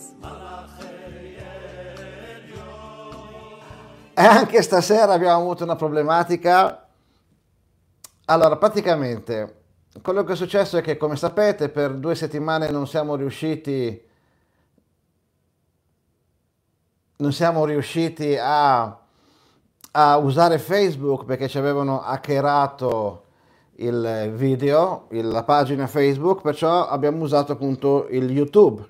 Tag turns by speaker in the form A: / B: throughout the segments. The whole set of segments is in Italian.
A: E anche stasera abbiamo avuto una problematica. Allora, praticamente, quello che è successo è che, come sapete, per 2 settimane non siamo riusciti a usare Facebook perché ci avevano hackerato il video, la pagina Facebook, perciò abbiamo usato appunto il YouTube.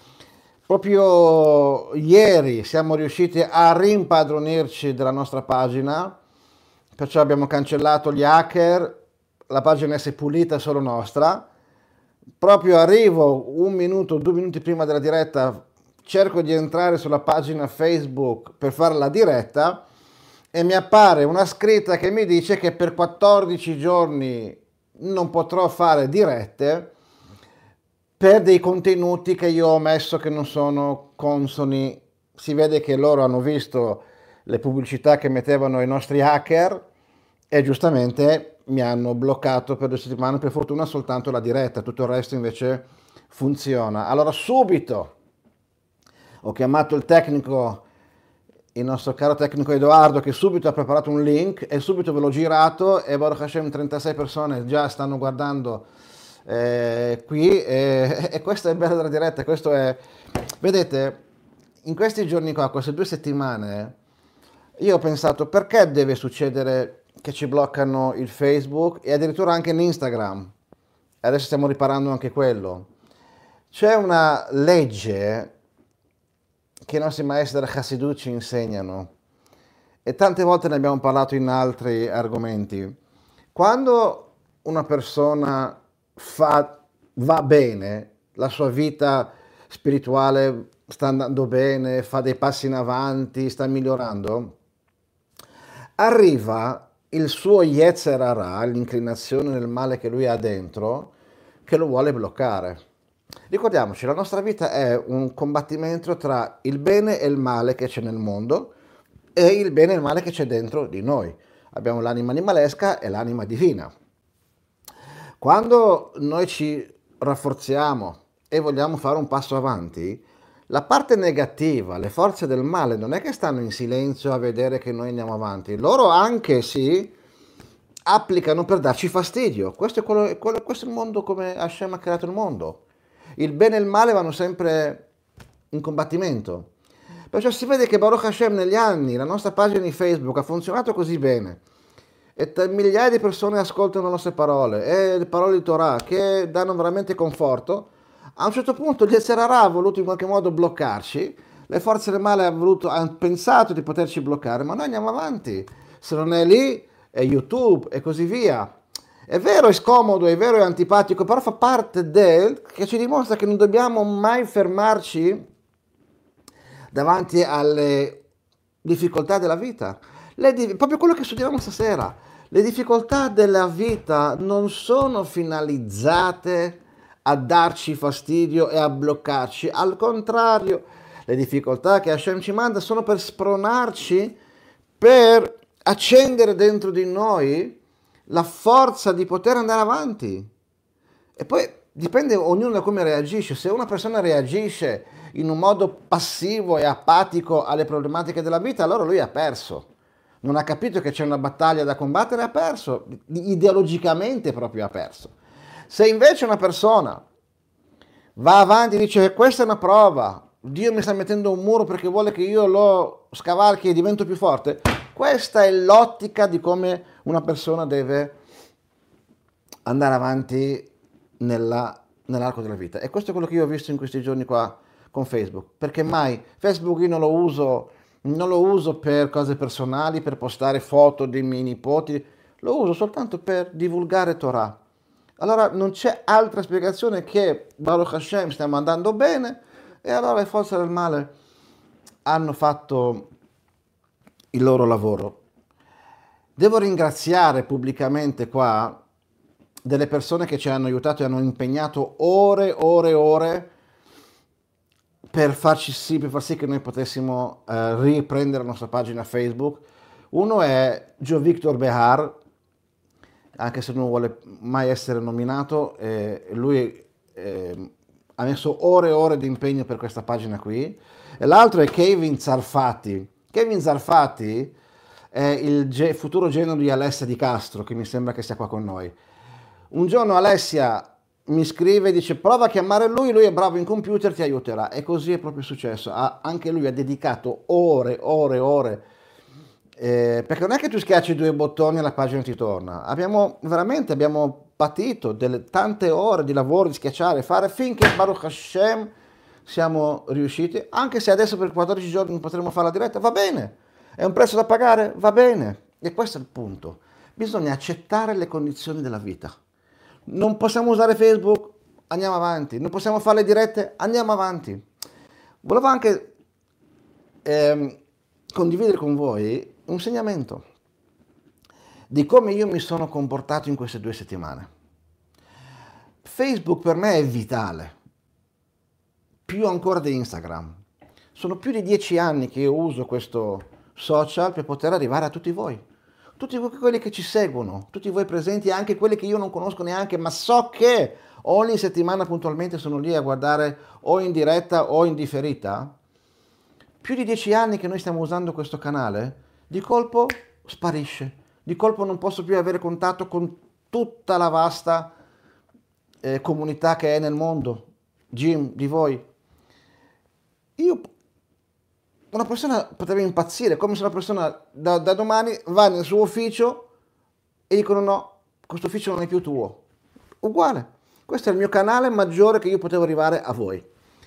A: Proprio ieri siamo riusciti a rimpadronirci della nostra pagina, perciò abbiamo cancellato gli hacker, la pagina è pulita, solo nostra. Proprio arrivo 1 minuto, 2 minuti prima della diretta, cerco di entrare sulla pagina Facebook per fare la diretta e mi appare una scritta che mi dice che per 14 giorni non potrò fare dirette per dei contenuti che io ho messo che non sono consoni. Si vede che loro hanno visto le pubblicità che mettevano i nostri hacker e giustamente mi hanno bloccato per 2 settimane, per fortuna soltanto la diretta, tutto il resto invece funziona. Allora subito ho chiamato il tecnico, il nostro caro tecnico Edoardo, che subito ha preparato un link e subito ve l'ho girato e Baruch Hashem 36 persone già stanno guardando qui e questo è bello della diretta, questo è, vedete, in questi giorni qua, queste 2 settimane, io ho pensato perché deve succedere che ci bloccano il Facebook e addirittura anche l'Instagram. E adesso stiamo riparando anche quello. C'è una legge che i nostri maestri della Chassidut ci insegnano e tante volte ne abbiamo parlato in altri argomenti. Quando una persona va bene, la sua vita spirituale sta andando bene, fa dei passi in avanti, sta migliorando, arriva il suo Yetzer Hara, l'inclinazione nel male che lui ha dentro, che lo vuole bloccare. Ricordiamoci, la nostra vita è un combattimento tra il bene e il male che c'è nel mondo e il bene e il male che c'è dentro di noi. Abbiamo l'anima animalesca e l'anima divina. Quando noi ci rafforziamo e vogliamo fare un passo avanti, la parte negativa, le forze del male, non è che stanno in silenzio a vedere che noi andiamo avanti. Loro anche sì applicano per darci fastidio. Questo è il mondo come Hashem ha creato il mondo. Il bene e il male vanno sempre in combattimento. Perciò si vede che Baruch Hashem negli anni, la nostra pagina di Facebook ha funzionato così bene e migliaia di persone ascoltano le nostre parole e le parole di Torah che danno veramente conforto. A un certo punto il Yetzer Hara ha voluto in qualche modo bloccarci, le forze del male hanno pensato di poterci bloccare, ma noi andiamo avanti. Se non è lì, è YouTube e così via. È vero, è scomodo, è vero, è antipatico, però fa parte che ci dimostra che non dobbiamo mai fermarci davanti alle difficoltà della vita. Proprio quello che studieremo stasera. Le difficoltà della vita non sono finalizzate a darci fastidio e a bloccarci. Al contrario, le difficoltà che Hashem ci manda sono per spronarci, per accendere dentro di noi la forza di poter andare avanti. E poi dipende ognuno da come reagisce. Se una persona reagisce in un modo passivo e apatico alle problematiche della vita, allora lui ha perso. Non ha capito che c'è una battaglia da combattere, ha perso. Ideologicamente proprio ha perso. Se invece una persona va avanti e dice questa è una prova, Dio mi sta mettendo un muro perché vuole che io lo scavalchi e divento più forte, questa è l'ottica di come una persona deve andare avanti nell'arco della vita. E questo è quello che io ho visto in questi giorni qua con Facebook, perché mai Facebook io non lo uso per cose personali, per postare foto dei miei nipoti, lo uso soltanto per divulgare Torah. Allora non c'è altra spiegazione che Baruch Hashem stiamo andando bene e allora le forze del male hanno fatto il loro lavoro. Devo ringraziare pubblicamente qua delle persone che ci hanno aiutato e hanno impegnato ore per far sì che noi potessimo riprendere la nostra pagina Facebook. Uno è Gio Victor Behar, anche se non vuole mai essere nominato, lui ha messo ore e ore di impegno per questa pagina qui, e l'altro è Kevin Zarfati. Kevin Zarfati è il futuro genero di Alessia Di Castro, che mi sembra che sia qua con noi. Un giorno Alessia mi scrive e dice prova a chiamare lui è bravo in computer, ti aiuterà. E così è proprio successo. Anche lui ha dedicato ore, ore, ore. Perché non è che tu schiacci due bottoni e la pagina ti torna. Abbiamo patito delle tante ore di lavoro, di schiacciare, fare, finché Baruch Hashem siamo riusciti. Anche se adesso per 14 giorni non potremo fare la diretta, va bene. È un prezzo da pagare, va bene. E questo è il punto. Bisogna accettare le condizioni della vita. Non possiamo usare Facebook, andiamo avanti. Non possiamo fare le dirette, andiamo avanti. Volevo anche condividere con voi un insegnamento di come io mi sono comportato in queste 2 settimane. Facebook per me è vitale, più ancora di Instagram. Sono più di 10 anni che io uso questo social per poter arrivare a tutti voi quelli che ci seguono, tutti voi presenti, anche quelli che io non conosco neanche, ma so che ogni settimana puntualmente sono lì a guardare o in diretta o in differita. Più di 10 anni che noi stiamo usando questo canale, di colpo sparisce, di colpo non posso più avere contatto con tutta la vasta comunità che è nel mondo, Jim, di voi. Una persona potrebbe impazzire, come se una persona da domani va nel suo ufficio e dicono no, questo ufficio non è più tuo. Uguale, questo è il mio canale maggiore che io potevo arrivare a voi.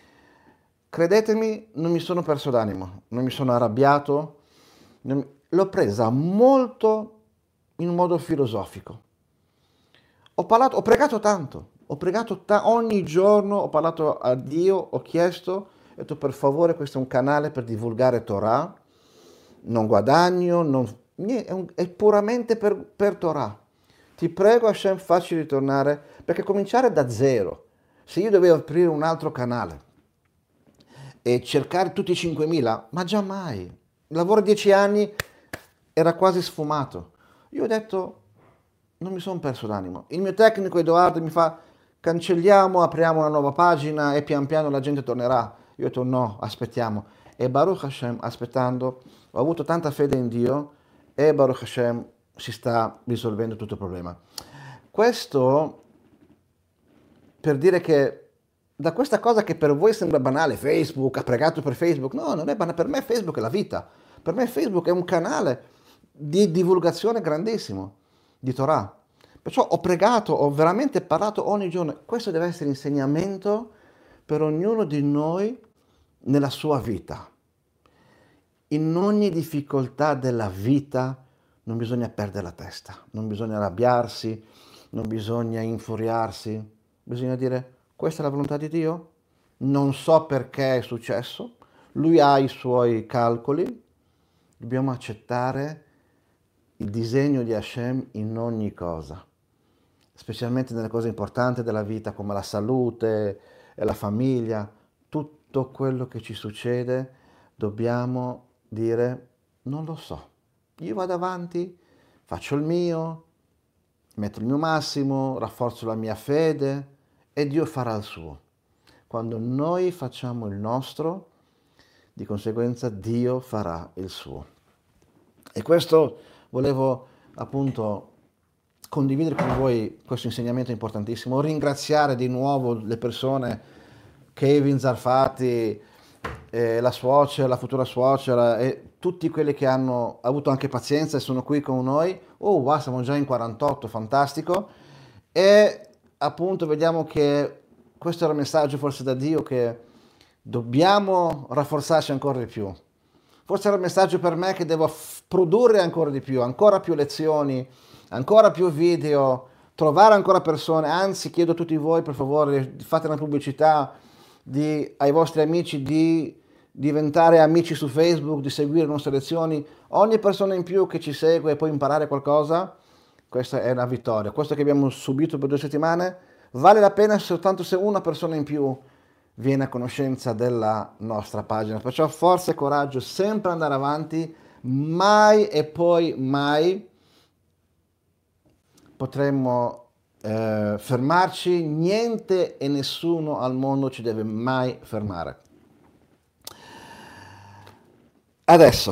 A: Credetemi, non mi sono perso d'animo, non mi sono arrabbiato, l'ho presa molto in modo filosofico. Ho pregato tanto, ogni giorno ho parlato a Dio, ho chiesto, ho detto per favore questo è un canale per divulgare Torah, non guadagno, è puramente per Torah. Ti prego Hashem facci ritornare, perché cominciare da zero, se io dovevo aprire un altro canale e cercare tutti i 5.000, ma già mai. Il lavoro 10 anni era quasi sfumato. Io ho detto, non mi sono perso d'animo. Il mio tecnico Edoardo mi fa, cancelliamo, apriamo una nuova pagina e pian piano la gente tornerà. Io ho detto, no, aspettiamo. E Baruch Hashem, aspettando, ho avuto tanta fede in Dio e Baruch Hashem si sta risolvendo tutto il problema. Questo per dire che da questa cosa che per voi sembra banale, Facebook, ha pregato per Facebook, no, non è banale, per me Facebook è la vita, per me Facebook è un canale di divulgazione grandissimo di Torah, perciò ho pregato, ho veramente parlato ogni giorno, questo deve essere insegnamento per ognuno di noi nella sua vita. In ogni difficoltà della vita non bisogna perdere la testa, non bisogna arrabbiarsi, non bisogna infuriarsi, bisogna dire questa è la volontà di Dio, non so perché è successo, lui ha i suoi calcoli, dobbiamo accettare il disegno di Hashem in ogni cosa, specialmente nelle cose importanti della vita come la salute e la famiglia, tutto quello che ci succede dobbiamo dire non lo so, io vado avanti, faccio il mio, metto il mio massimo, rafforzo la mia fede e Dio farà il suo. Quando noi facciamo il nostro, di conseguenza Dio farà il suo. E questo volevo appunto condividere con voi, questo insegnamento importantissimo, ringraziare di nuovo le persone, Kevin Zarfati, la suocera, la futura suocera e tutti quelli che hanno avuto anche pazienza e sono qui con noi. Oh wow, siamo già in 48, fantastico. E appunto vediamo che questo era il messaggio forse da Dio, che dobbiamo rafforzarci ancora di più. Forse era il messaggio per me che devo produrre ancora di più, ancora più lezioni, ancora più video, trovare ancora persone. Anzi, chiedo a tutti voi, per favore, fate una pubblicità ai vostri amici di diventare amici su Facebook, di seguire le nostre lezioni. Ogni persona in più che ci segue e può imparare qualcosa, questa è una vittoria. Questo che abbiamo subito per 2 settimane vale la pena soltanto se una persona in più viene a conoscenza della nostra pagina. Perciò forza e coraggio, sempre andare avanti, mai e poi mai potremmo fermarci, niente e nessuno al mondo ci deve mai fermare. Adesso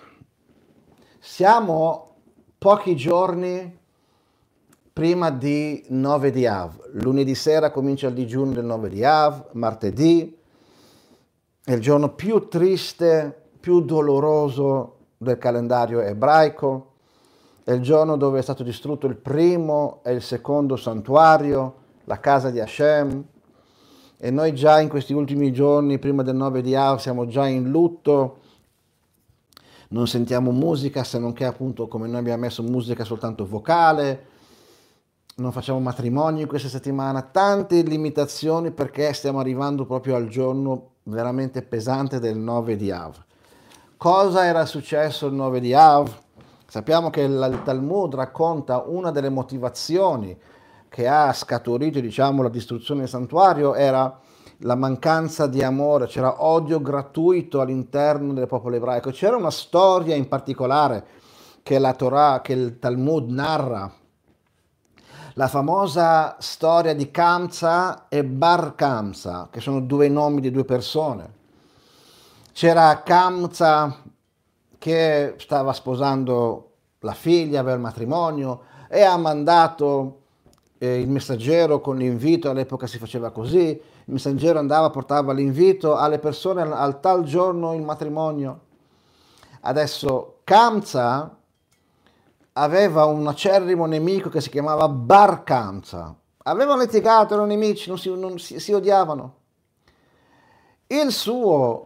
A: siamo pochi giorni prima di 9 di Av. Lunedì sera comincia il digiuno del 9 di Av, martedì è il giorno più triste, più doloroso del calendario ebraico. È il giorno dove è stato distrutto il primo e il secondo santuario, la casa di Hashem, e noi già in questi ultimi giorni, prima del 9 di Av, siamo già in lutto, non sentiamo musica, se non che appunto come noi abbiamo messo musica soltanto vocale, non facciamo matrimoni in questa settimana, tante limitazioni perché stiamo arrivando proprio al giorno veramente pesante del 9 di Av. Cosa era successo il 9 di Av? Sappiamo che il Talmud racconta una delle motivazioni che ha scaturito, diciamo, la distruzione del santuario era la mancanza di amore, c'era odio gratuito all'interno del popolo ebraico. C'era una storia in particolare che la Torah, che il Talmud narra, la famosa storia di Kamsa e Bar Kamsa, che sono due nomi di due persone. C'era Kamsa che stava sposando la figlia, aveva il matrimonio e ha mandato il messaggero con l'invito, all'epoca si faceva così, il messaggero andava, portava l'invito alle persone al tal giorno il matrimonio. Adesso Kamsa aveva un acerrimo nemico che si chiamava Bar Kamsa. Avevano litigato, erano nemici, si odiavano. Il suo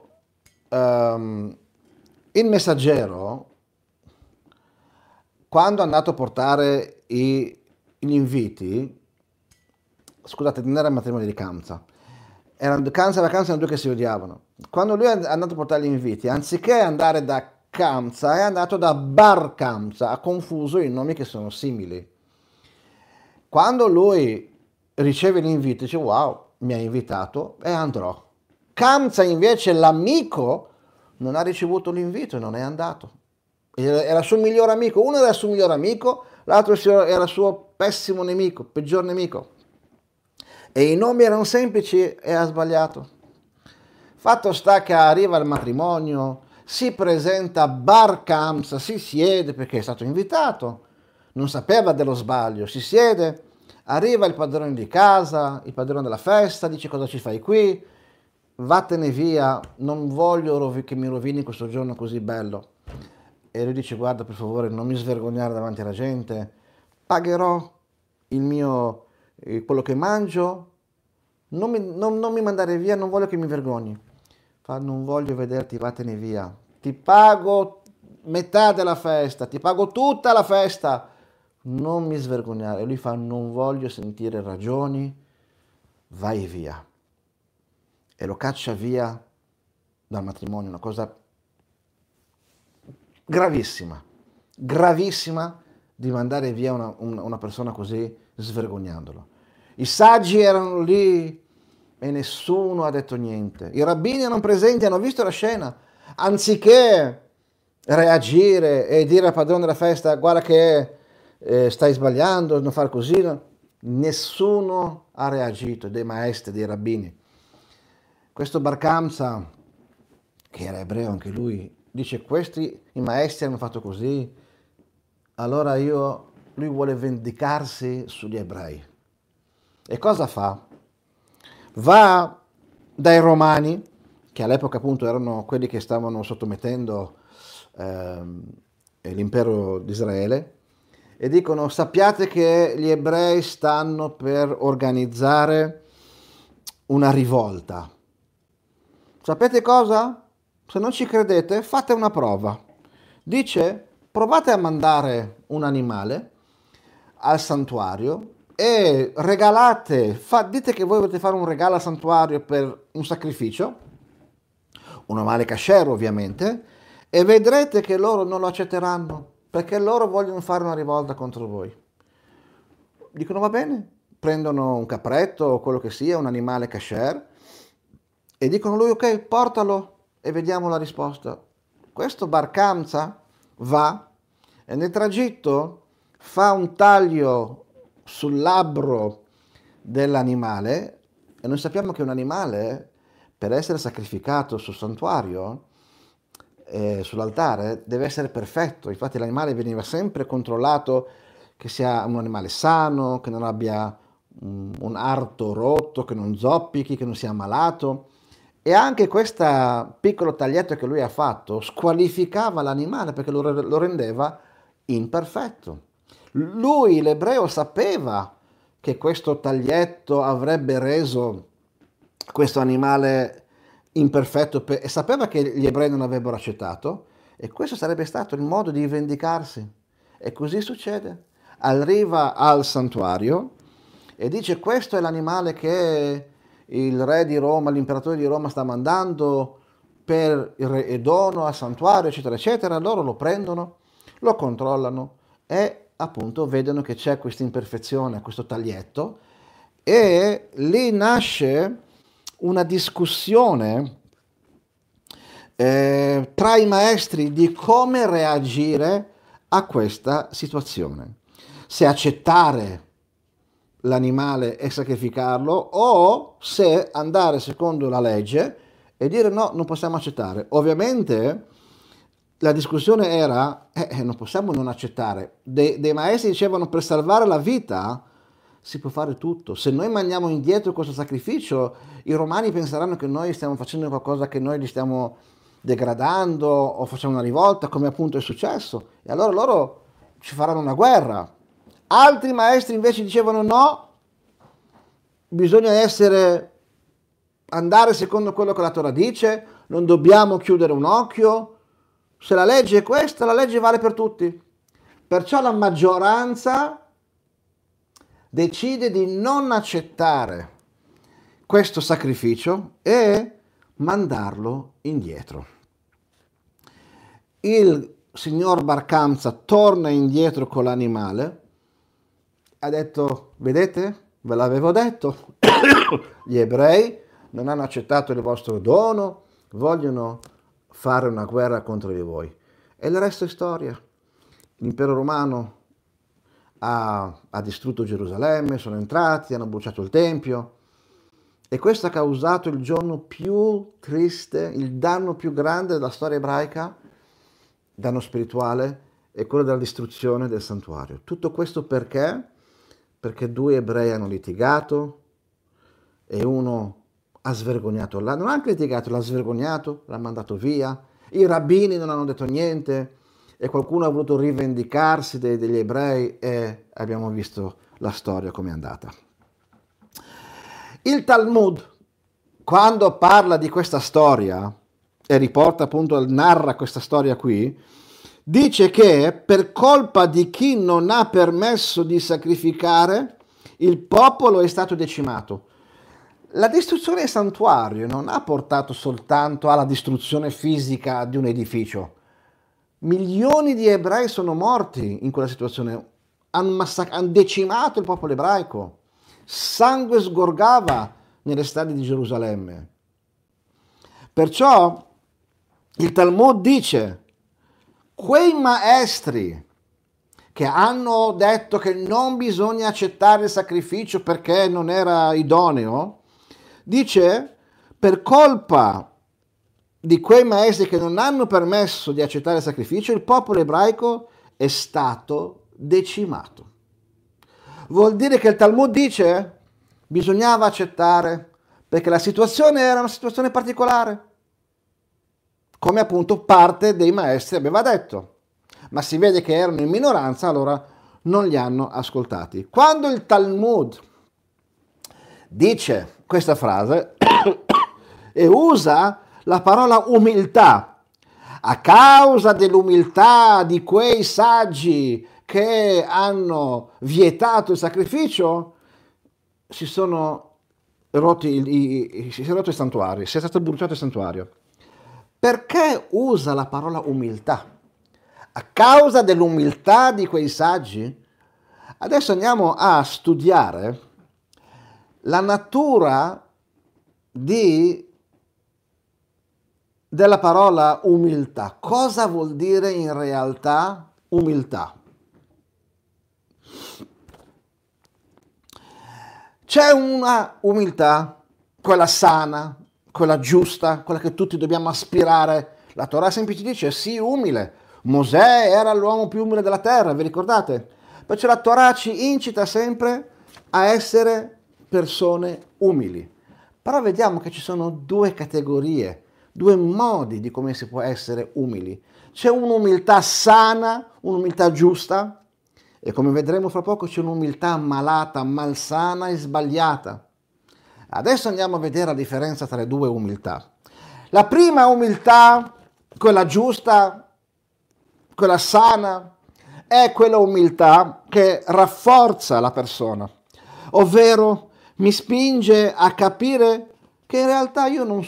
A: il messaggero, quando è andato a portare gli inviti, scusate, non era il matrimonio di Kamsa, Kamsa e Kamsa erano due che si odiavano. Quando lui è andato a portare gli inviti, anziché andare da Kamsa, è andato da Bar Kamsa, ha confuso i nomi che sono simili. Quando lui riceve l'invito, dice wow, mi ha invitato e andrò. Kamsa invece, l'amico, non ha ricevuto l'invito e non è andato. Era il suo miglior amico, uno era il suo miglior amico, l'altro era il suo pessimo nemico, peggior nemico. E i nomi erano semplici e ha sbagliato. Fatto sta che arriva al matrimonio, si presenta Bar Kamsa, si siede perché è stato invitato, non sapeva dello sbaglio, si siede, arriva il padrone di casa, il padrone della festa, dice cosa ci fai qui? Vattene via, non voglio che mi rovini questo giorno così bello. E lui dice guarda per favore non mi svergognare davanti alla gente, pagherò quello che mangio, non mi mandare via, non voglio che mi vergogni. Fa non voglio vederti, vattene via, ti pago metà della festa, ti pago tutta la festa, non mi svergognare. E lui fa non voglio sentire ragioni, vai via. E lo caccia via dal matrimonio, una cosa gravissima, gravissima di mandare via una persona così svergognandolo. I saggi erano lì e nessuno ha detto niente. I rabbini erano presenti, hanno visto la scena. Anziché reagire e dire al padrone della festa guarda che stai sbagliando, non far così, no? Nessuno ha reagito, dei maestri, dei rabbini. Questo Bar Kamsa, che era ebreo anche lui, dice i maestri hanno fatto così, allora lui vuole vendicarsi sugli ebrei. E cosa fa? Va dai romani, che all'epoca appunto erano quelli che stavano sottomettendo l'impero di Israele, e dicono sappiate che gli ebrei stanno per organizzare una rivolta. Sapete cosa? Se non ci credete, fate una prova. Dice, provate a mandare un animale al santuario e regalate, dite che voi volete fare un regalo al santuario per un sacrificio, un animale kasher ovviamente, e vedrete che loro non lo accetteranno, perché loro vogliono fare una rivolta contro voi. Dicono va bene, prendono un capretto o quello che sia, un animale kasher, e dicono a lui ok, portalo e vediamo la risposta. Questo Bar Kamsa va e nel tragitto fa un taglio sul labbro dell'animale, e noi sappiamo che un animale, per essere sacrificato sul santuario, sull'altare, deve essere perfetto. Infatti l'animale veniva sempre controllato che sia un animale sano, che non abbia un arto rotto, che non zoppichi, che non sia malato. E anche questo piccolo taglietto che lui ha fatto squalificava l'animale perché lo rendeva imperfetto. Lui, l'ebreo, sapeva che questo taglietto avrebbe reso questo animale imperfetto e sapeva che gli ebrei non avrebbero accettato, e questo sarebbe stato il modo di vendicarsi. E così succede. Arriva al santuario e dice: questo è l'animale che il re di Roma, l'imperatore di Roma sta mandando per il re Edono al santuario, eccetera, eccetera. Loro lo prendono, lo controllano e appunto vedono che c'è questa imperfezione, questo taglietto, e lì nasce una discussione tra i maestri di come reagire a questa situazione. Se accettare l'animale e sacrificarlo, o se andare secondo la legge e dire no, non possiamo accettare. Ovviamente la discussione era, non possiamo non accettare. Dei maestri dicevano: per salvare la vita si può fare tutto. Se noi mandiamo indietro questo sacrificio, i romani penseranno che noi stiamo facendo qualcosa, che noi li stiamo degradando o facciamo una rivolta, come appunto è successo, e allora loro ci faranno una guerra. Altri maestri invece dicevano no, bisogna andare secondo quello che la Torah dice, non dobbiamo chiudere un occhio, se la legge è questa, la legge vale per tutti. Perciò la maggioranza decide di non accettare questo sacrificio e mandarlo indietro. Il signor Bar Kamsa torna indietro con l'animale, ha detto: vedete, ve l'avevo detto, gli ebrei non hanno accettato il vostro dono, vogliono fare una guerra contro di voi. E il resto è storia. L'impero romano ha distrutto Gerusalemme, sono entrati, hanno bruciato il Tempio, e questo ha causato il giorno più triste, il danno più grande della storia ebraica, danno spirituale, è quello della distruzione del santuario. Tutto questo perché? Perché due ebrei hanno litigato e uno ha svergognato non ha anche litigato, l'ha svergognato, l'ha mandato via, i rabbini non hanno detto niente e qualcuno ha voluto rivendicarsi degli ebrei, e abbiamo visto la storia come è andata. Il Talmud, quando parla di questa storia e riporta appunto, narra questa storia qui, dice che per colpa di chi non ha permesso di sacrificare, il popolo è stato decimato. La distruzione del santuario non ha portato soltanto alla distruzione fisica di un edificio. Milioni di ebrei sono morti in quella situazione, hanno decimato il popolo ebraico, sangue sgorgava nelle strade di Gerusalemme. Perciò il Talmud dice: quei maestri che hanno detto che non bisogna accettare il sacrificio perché non era idoneo, dice, per colpa di quei maestri che non hanno permesso di accettare il sacrificio, il popolo ebraico è stato decimato. Vuol dire che il Talmud dice bisognava accettare perché la situazione era una situazione particolare, come appunto parte dei maestri aveva detto, ma si vede che erano in minoranza, allora non li hanno ascoltati. Quando il Talmud dice questa frase e usa la parola umiltà, a causa dell'umiltà di quei saggi che hanno vietato il sacrificio, si sono rotti il santuario, si è stato bruciato il santuario. Perché usa la parola umiltà? A causa dell'umiltà di quei saggi? Adesso andiamo a studiare la natura della parola umiltà. Cosa vuol dire in realtà umiltà? C'è una umiltà, quella sana, quella giusta, quella che tutti dobbiamo aspirare. La Torah semplice dice sii umile. Mosè era l'uomo più umile della terra, vi ricordate? Perciò la Torah ci incita sempre a essere persone umili. Però vediamo che ci sono due categorie, due modi di come si può essere umili. C'è un'umiltà sana, un'umiltà giusta, e come vedremo fra poco c'è un'umiltà malata, malsana e sbagliata. Adesso andiamo a vedere la differenza tra le due umiltà. La prima umiltà, quella giusta, quella sana, è quella umiltà che rafforza la persona, ovvero mi spinge a capire che in realtà io non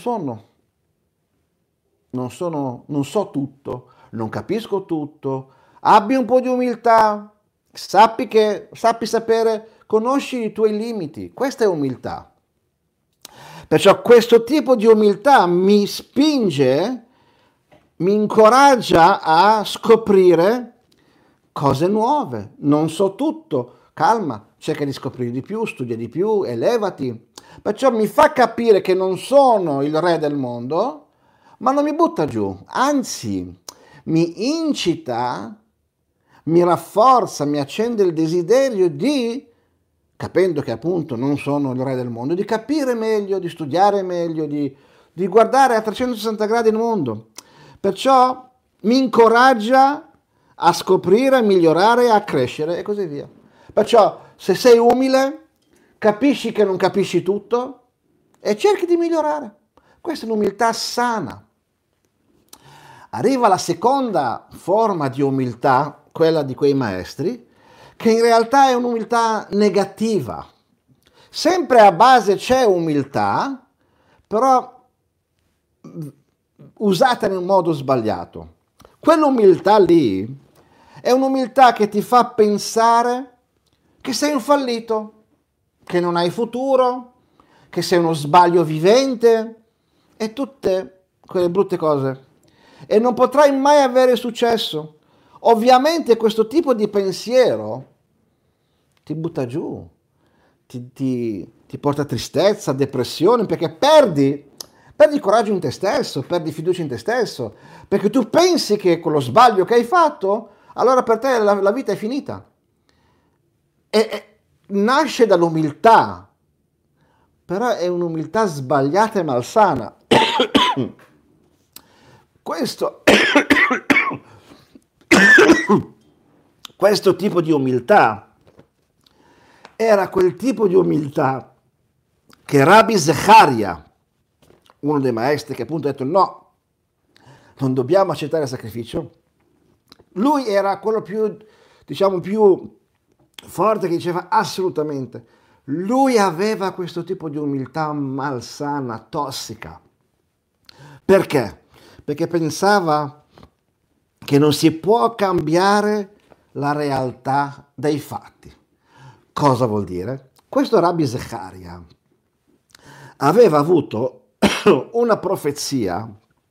A: so tutto, non capisco tutto. Abbi un po' di umiltà, sappi sapere, conosci i tuoi limiti. Questa è umiltà. Perciò questo tipo di umiltà mi spinge, mi incoraggia a scoprire cose nuove. Non so tutto, calma, cerca di scoprire di più, studia di più, elevati. Perciò mi fa capire che non sono il re del mondo, ma non mi butta giù, anzi mi incita, mi rafforza, mi accende il desiderio di, capendo che appunto non sono il re del mondo, di capire meglio, di studiare meglio, di guardare a 360 gradi il mondo. Perciò mi incoraggia a scoprire, a migliorare, a crescere e così via. Perciò se sei umile, capisci che non capisci tutto e cerchi di migliorare. Questa è un'umiltà sana. Arriva la seconda forma di umiltà, quella di quei maestri, che in realtà è un'umiltà negativa. Sempre a base c'è umiltà, però usata in un modo sbagliato. Quell'umiltà lì è un'umiltà che ti fa pensare che sei un fallito, che non hai futuro, che sei uno sbaglio vivente e tutte quelle brutte cose. E non potrai mai avere successo. Ovviamente questo tipo di pensiero ti butta giù, ti porta tristezza, depressione, perché perdi coraggio in te stesso, perdi fiducia in te stesso, perché tu pensi che con lo sbaglio che hai fatto, allora per te la vita è finita. E nasce dall'umiltà, però è un'umiltà sbagliata e malsana. Questo tipo di umiltà era quel tipo di umiltà che Rabbi Zecharia, uno dei maestri che appunto ha detto no, non dobbiamo accettare il sacrificio, lui era quello più forte che diceva assolutamente. Lui aveva questo tipo di umiltà malsana, tossica. Perché? Perché pensava che non si può cambiare la realtà dei fatti. Cosa vuol dire? Questo Rabbi Zecharia aveva avuto una profezia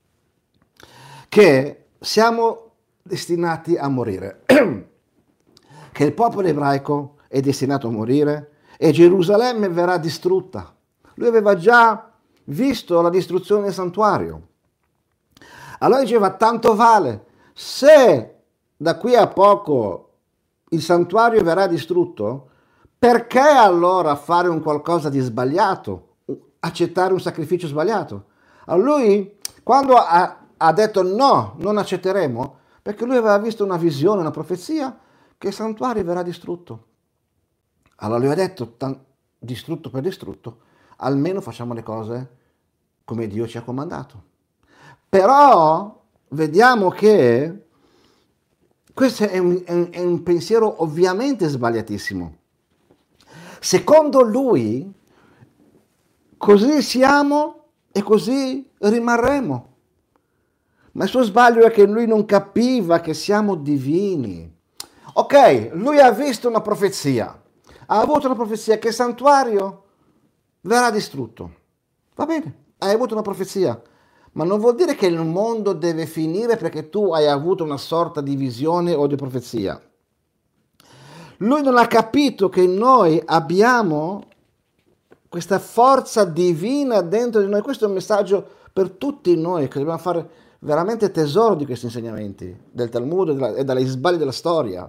A: che siamo destinati a morire, che il popolo ebraico è destinato a morire e Gerusalemme verrà distrutta. Lui aveva già visto la distruzione del santuario. Allora diceva, tanto vale, se da qui a poco il santuario verrà distrutto, perché allora fare un qualcosa di sbagliato, accettare un sacrificio sbagliato? Allora lui, quando ha detto no, non accetteremo, perché lui aveva visto una visione, una profezia, che il santuario verrà distrutto. Allora lui ha detto, distrutto per distrutto, almeno facciamo le cose come Dio ci ha comandato. Però vediamo che questo è un pensiero ovviamente sbagliatissimo. Secondo lui, così siamo e così rimarremo. Ma il suo sbaglio è che lui non capiva che siamo divini. Ok, lui ha visto una profezia, ha avuto una profezia che il santuario verrà distrutto. Va bene, hai avuto una profezia, ma non vuol dire che il mondo deve finire perché tu hai avuto una sorta di visione o di profezia. Lui non ha capito che noi abbiamo questa forza divina dentro di noi. Questo è un messaggio per tutti noi, che dobbiamo fare veramente tesoro di questi insegnamenti del Talmud e dagli sbagli della storia.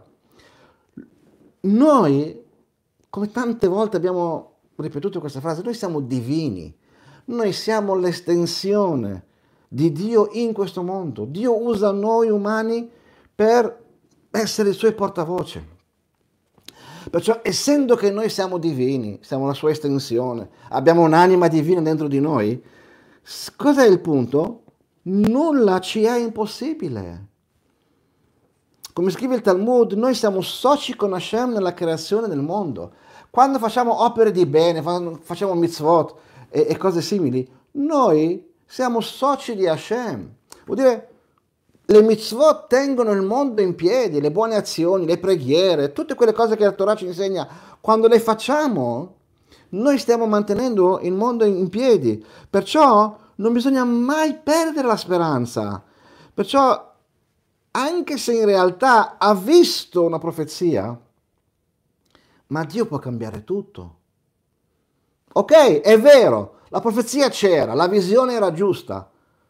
A: Noi, come tante volte abbiamo ripetuto questa frase, noi siamo divini, noi siamo l'estensione di Dio in questo mondo. Dio usa noi umani per essere i suoi portavoce. Perciò, essendo che noi siamo divini, siamo la sua estensione, abbiamo un'anima divina dentro di noi, cos'è il punto? Nulla ci è impossibile. Come scrive il Talmud, noi siamo soci con Hashem nella creazione del mondo. Quando facciamo opere di bene, facciamo mitzvot e cose simili, noi siamo soci di Hashem. Vuol dire, le mitzvot tengono il mondo in piedi, le buone azioni, le preghiere, tutte quelle cose che la Torah ci insegna. Quando le facciamo, noi stiamo mantenendo il mondo in piedi. Perciò non bisogna mai perdere la speranza. Perciò, anche se in realtà ha visto una profezia, ma Dio può cambiare tutto. Ok, è vero, la profezia c'era, la visione era giusta.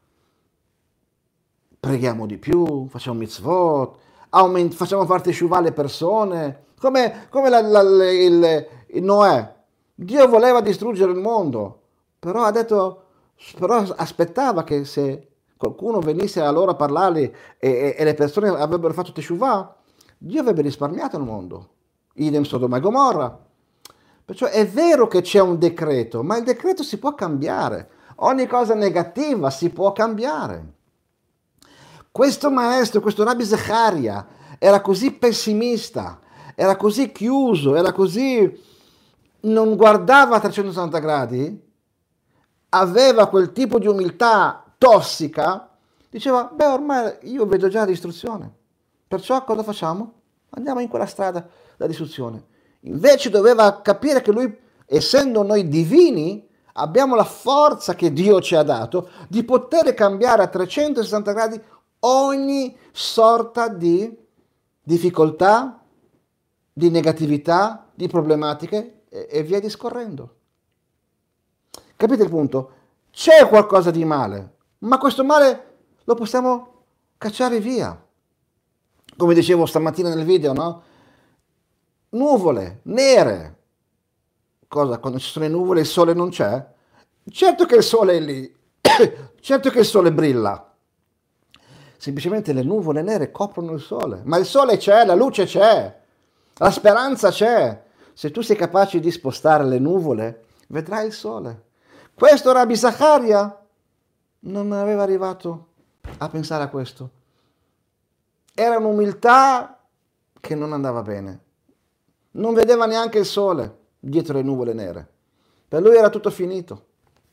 A: Preghiamo di più, facciamo mitzvot, facciamo fare teshuvah alle persone, come il Noè. Dio voleva distruggere il mondo, però però aspettava che se qualcuno venisse a loro a parlargli e le persone avrebbero fatto teshuvah, Dio avrebbe risparmiato il mondo. Idem Sodoma e Gomorra. Perciò è vero che c'è un decreto, ma il decreto si può cambiare. Ogni cosa negativa si può cambiare. Questo maestro, questo Rabbi Zecharia, era così pessimista, era così chiuso, era così... non guardava a 360 gradi, aveva quel tipo di umiltà tossica, diceva, beh, ormai io vedo già la distruzione, perciò cosa facciamo? Andiamo in quella strada della distruzione. Invece doveva capire che lui, essendo noi divini, abbiamo la forza che Dio ci ha dato di poter cambiare a 360 gradi ogni sorta di difficoltà, di negatività, di problematiche e via discorrendo. Capite il punto? C'è qualcosa di male, ma questo male lo possiamo cacciare via. Come dicevo stamattina nel video, no? Nuvole nere. Cosa? Quando ci sono le nuvole il sole non c'è? Certo che il sole è lì, certo che il sole brilla. Semplicemente le nuvole nere coprono il sole, ma il sole c'è, la luce c'è, la speranza c'è. Se tu sei capace di spostare le nuvole, vedrai il sole. Questo Rabbi Zecharia non aveva arrivato a pensare a questo. Era un'umiltà che non andava bene. Non vedeva neanche il sole dietro le nuvole nere. Per lui era tutto finito.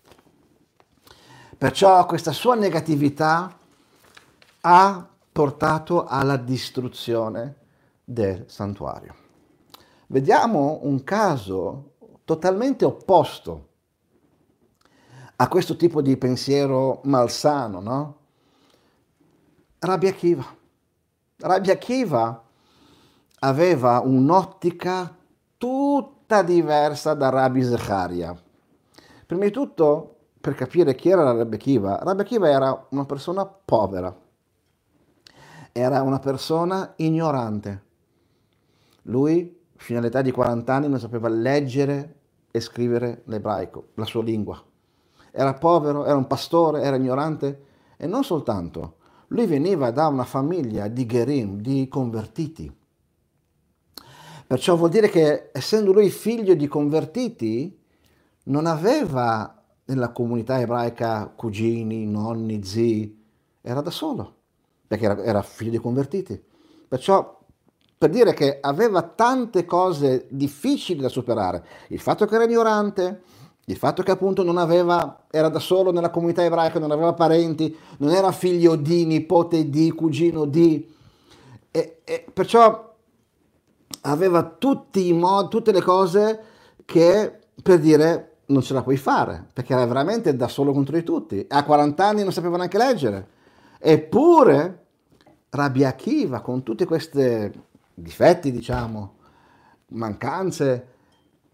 A: Perciò questa sua negatività ha portato alla distruzione del santuario. Vediamo un caso totalmente opposto a questo tipo di pensiero malsano, no? Rabbi Akiva. Rabbi Akiva aveva un'ottica tutta diversa da Rabbi Zecharia. Prima di tutto, per capire chi era Rabbi Akiva era una persona povera, era una persona ignorante. Lui, fino all'età di 40 anni, non sapeva leggere e scrivere l'ebraico, la sua lingua. Era povero, era un pastore, era ignorante e non soltanto. Lui veniva da una famiglia di Gerim, di convertiti. Perciò vuol dire che, essendo lui figlio di convertiti, non aveva nella comunità ebraica cugini, nonni, zii, era da solo, perché era figlio di convertiti. Perciò, per dire che aveva tante cose difficili da superare, il fatto che era ignorante, il fatto che appunto era da solo nella comunità ebraica, non aveva parenti, non era figlio di, nipote di, cugino di, e perciò aveva tutte le cose che, per dire, non ce la puoi fare, perché era veramente da solo contro di tutti. A 40 anni non sapeva neanche leggere. Eppure Rabbi Akiva, con tutti questi difetti, diciamo, mancanze,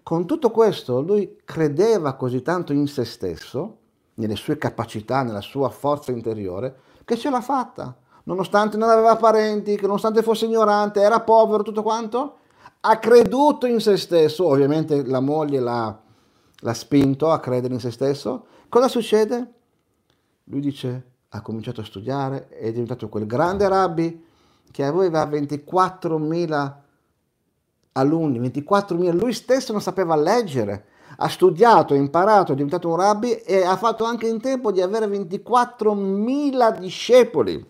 A: con tutto questo lui credeva così tanto in se stesso, nelle sue capacità, nella sua forza interiore, che ce l'ha fatta. Nonostante non aveva parenti, che nonostante fosse ignorante, era povero, tutto quanto, ha creduto in se stesso. Ovviamente la moglie l'ha spinto a credere in se stesso. Cosa succede? Lui dice, ha cominciato a studiare, è diventato quel grande rabbi che aveva 24.000 alunni, 24.000, lui stesso non sapeva leggere, ha studiato, ha imparato, è diventato un rabbi e ha fatto anche in tempo di avere 24.000 discepoli.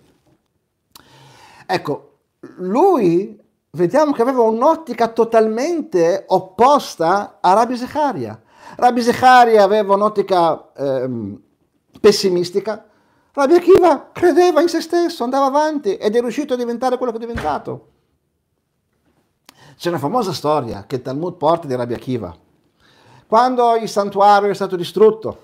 A: Ecco, lui vediamo che aveva un'ottica totalmente opposta a Rabbi Zecharia. Rabbi Zecharia aveva un'ottica pessimistica, Rabbi Akiva credeva in se stesso, andava avanti ed è riuscito a diventare quello che è diventato. C'è una famosa storia che il Talmud porta di Rabbi Akiva. Quando il santuario è stato distrutto,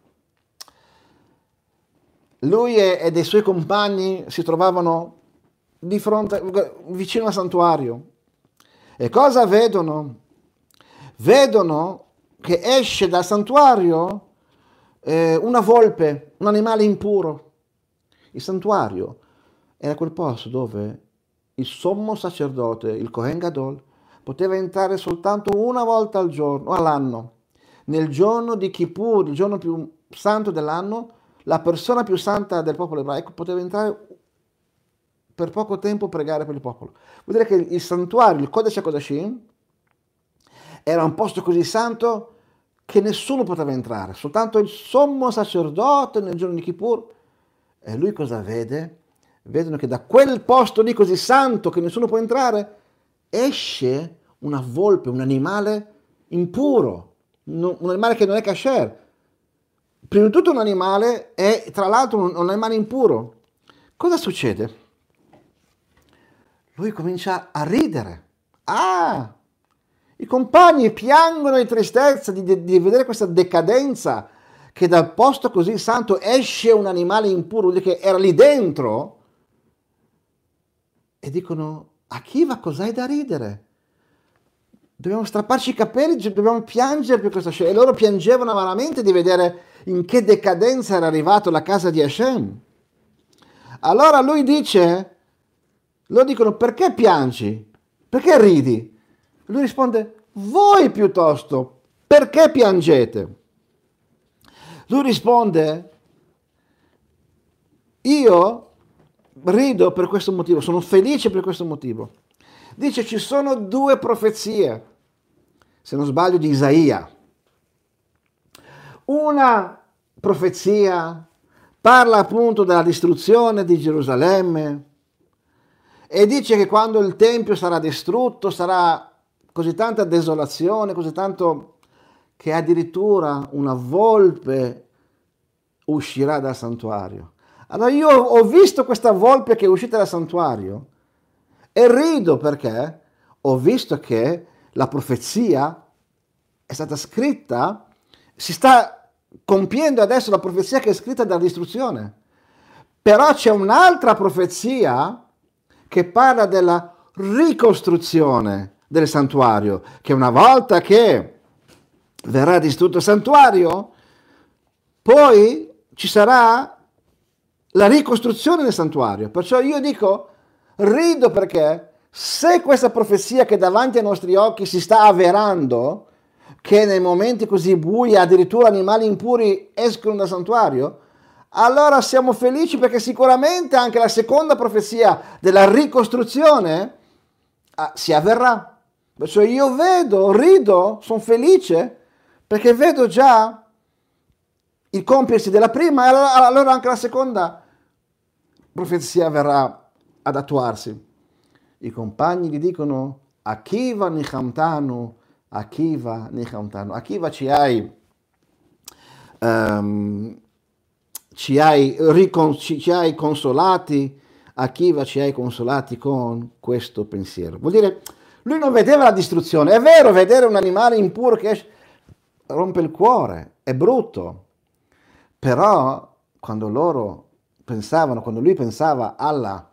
A: lui e dei suoi compagni si trovavano di fronte, vicino al santuario. E cosa vedono? Vedono che esce dal santuario una volpe, un animale impuro. Il santuario era quel posto dove il sommo sacerdote, il Kohen Gadol, poteva entrare soltanto una volta al giorno, all'anno. Nel giorno di Kippur, il giorno più santo dell'anno, la persona più santa del popolo ebraico poteva entrare per poco tempo a pregare per il popolo. Vuol dire che il santuario, il Kodesh HaKodashim, era un posto così santo che nessuno poteva entrare, soltanto il sommo sacerdote nel giorno di Kippur. E lui cosa vede? Vedono che da quel posto lì così santo che nessuno può entrare, esce una volpe, un animale impuro, un animale che non è kasher. Prima di tutto un animale e tra l'altro un animale impuro. Cosa succede? Lui comincia a ridere. Ah! I compagni piangono di tristezza di vedere questa decadenza, che dal posto così santo esce un animale impuro, che era lì dentro, e dicono, Akiva, cos'hai da ridere? Dobbiamo strapparci i capelli, dobbiamo piangere per questa scena. E loro piangevano amaramente di vedere in che decadenza era arrivato la casa di Hashem. Allora lui dice, loro dicono, perché piangi? Perché ridi? Lui risponde, voi piuttosto, perché piangete? Lui risponde, io rido per questo motivo, sono felice per questo motivo. Dice, ci sono due profezie, se non sbaglio, di Isaia. Una profezia parla appunto della distruzione di Gerusalemme e dice che quando il Tempio sarà distrutto sarà così tanta desolazione, così tanto che addirittura una volpe uscirà dal santuario. Allora io ho visto questa volpe che è uscita dal santuario e rido perché ho visto che la profezia è stata scritta, si sta compiendo adesso la profezia che è scritta dalla distruzione. Però c'è un'altra profezia che parla della ricostruzione del santuario, che una volta che verrà distrutto il santuario, poi ci sarà la ricostruzione del santuario. Perciò io dico, rido perché se questa profezia che davanti ai nostri occhi si sta avverando, che nei momenti così bui addirittura animali impuri escono dal santuario, allora siamo felici perché sicuramente anche la seconda profezia della ricostruzione si avverrà. Perciò io vedo, rido, sono felice perché vedo già il compiersi della prima e allora anche la seconda profezia verrà ad attuarsi. I compagni gli dicono, Akiva nichamtanu, Akiva nichamtanu. Akiva ci hai consolati, Akiva ci hai consolati con questo pensiero. Vuol dire, lui non vedeva la distruzione. È vero, vedere un animale impuro che rompe il cuore, è brutto. Però quando lui pensava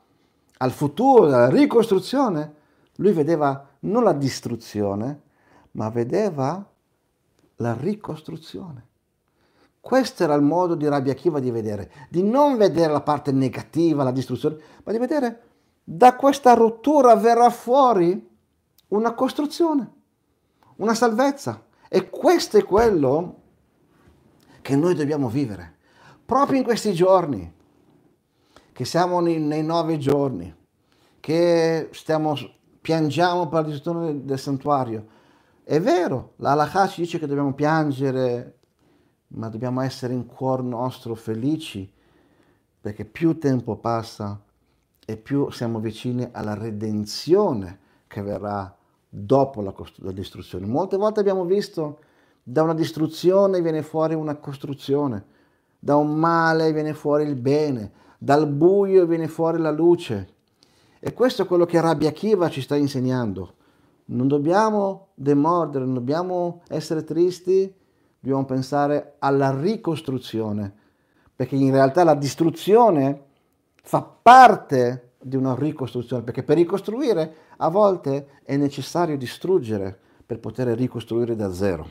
A: al futuro, alla ricostruzione, lui vedeva non la distruzione, ma vedeva la ricostruzione. Questo era il modo di Rabbi Akiva di vedere, di non vedere la parte negativa, la distruzione, ma di vedere da questa rottura verrà fuori una costruzione, una salvezza. E questo è quello che noi dobbiamo vivere, proprio in questi giorni, che siamo nei 9 giorni, che piangiamo per la distruzione del santuario. È vero, la halakha ci dice che dobbiamo piangere, ma dobbiamo essere in cuor nostro felici, perché più tempo passa e più siamo vicini alla redenzione che verrà dopo la distruzione. Molte volte abbiamo visto da una distruzione viene fuori una costruzione, da un male viene fuori il bene, dal buio viene fuori la luce. E questo è quello che Rabbi Akiva ci sta insegnando. Non dobbiamo demordere, non dobbiamo essere tristi, dobbiamo pensare alla ricostruzione, perché in realtà la distruzione fa parte di una ricostruzione, perché per ricostruire a volte è necessario distruggere per poter ricostruire da zero.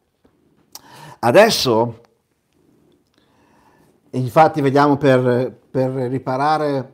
A: Adesso, infatti, vediamo per riparare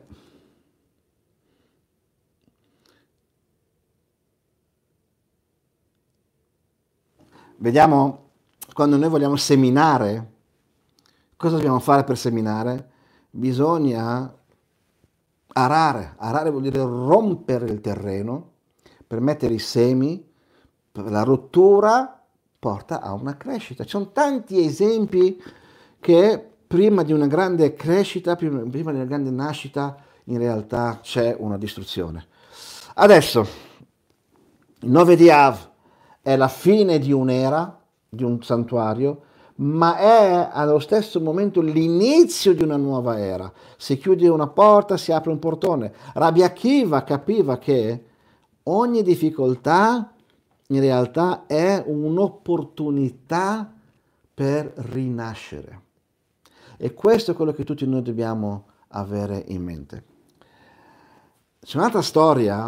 A: vediamo quando noi vogliamo seminare, cosa dobbiamo fare per seminare? Bisogna arare. Arare vuol dire rompere il terreno per mettere i semi. La rottura porta a una crescita. Ci sono tanti esempi che prima di una grande crescita, prima di una grande nascita, in realtà c'è una distruzione. Adesso, il 9 di Av è la fine di un'era, di un santuario, ma è allo stesso momento l'inizio di una nuova era. Si chiude una porta, si apre un portone. Rabbi Akiva capiva che ogni difficoltà in realtà è un'opportunità per rinascere. E questo è quello che tutti noi dobbiamo avere in mente. C'è un'altra storia,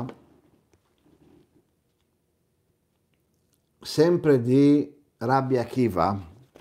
A: sempre di Rabbi Akiva,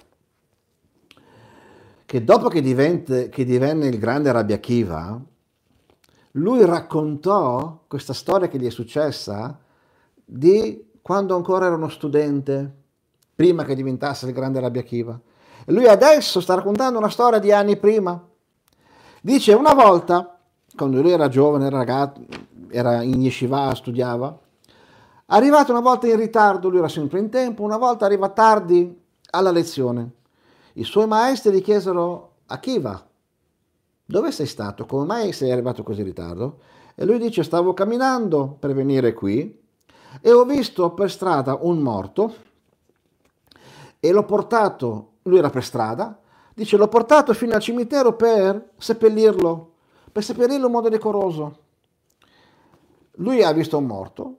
A: che dopo che divenne il grande Rabbi Akiva, lui raccontò questa storia che gli è successa di quando ancora era uno studente, prima che diventasse il grande Rabbi Akiva. E lui adesso sta raccontando una storia di anni prima. Dice, una volta, quando lui era giovane, era ragazzo, era in yeshiva, studiava, arrivato una volta in ritardo, lui era sempre in tempo, una volta arriva tardi alla lezione. I suoi maestri gli chiesero, Akiva, dove sei stato? Come mai sei arrivato così in ritardo? E lui dice, stavo camminando per venire qui e ho visto per strada un morto e l'ho portato, lui era per strada, dice, l'ho portato fino al cimitero per seppellirlo in modo decoroso. Lui ha visto un morto,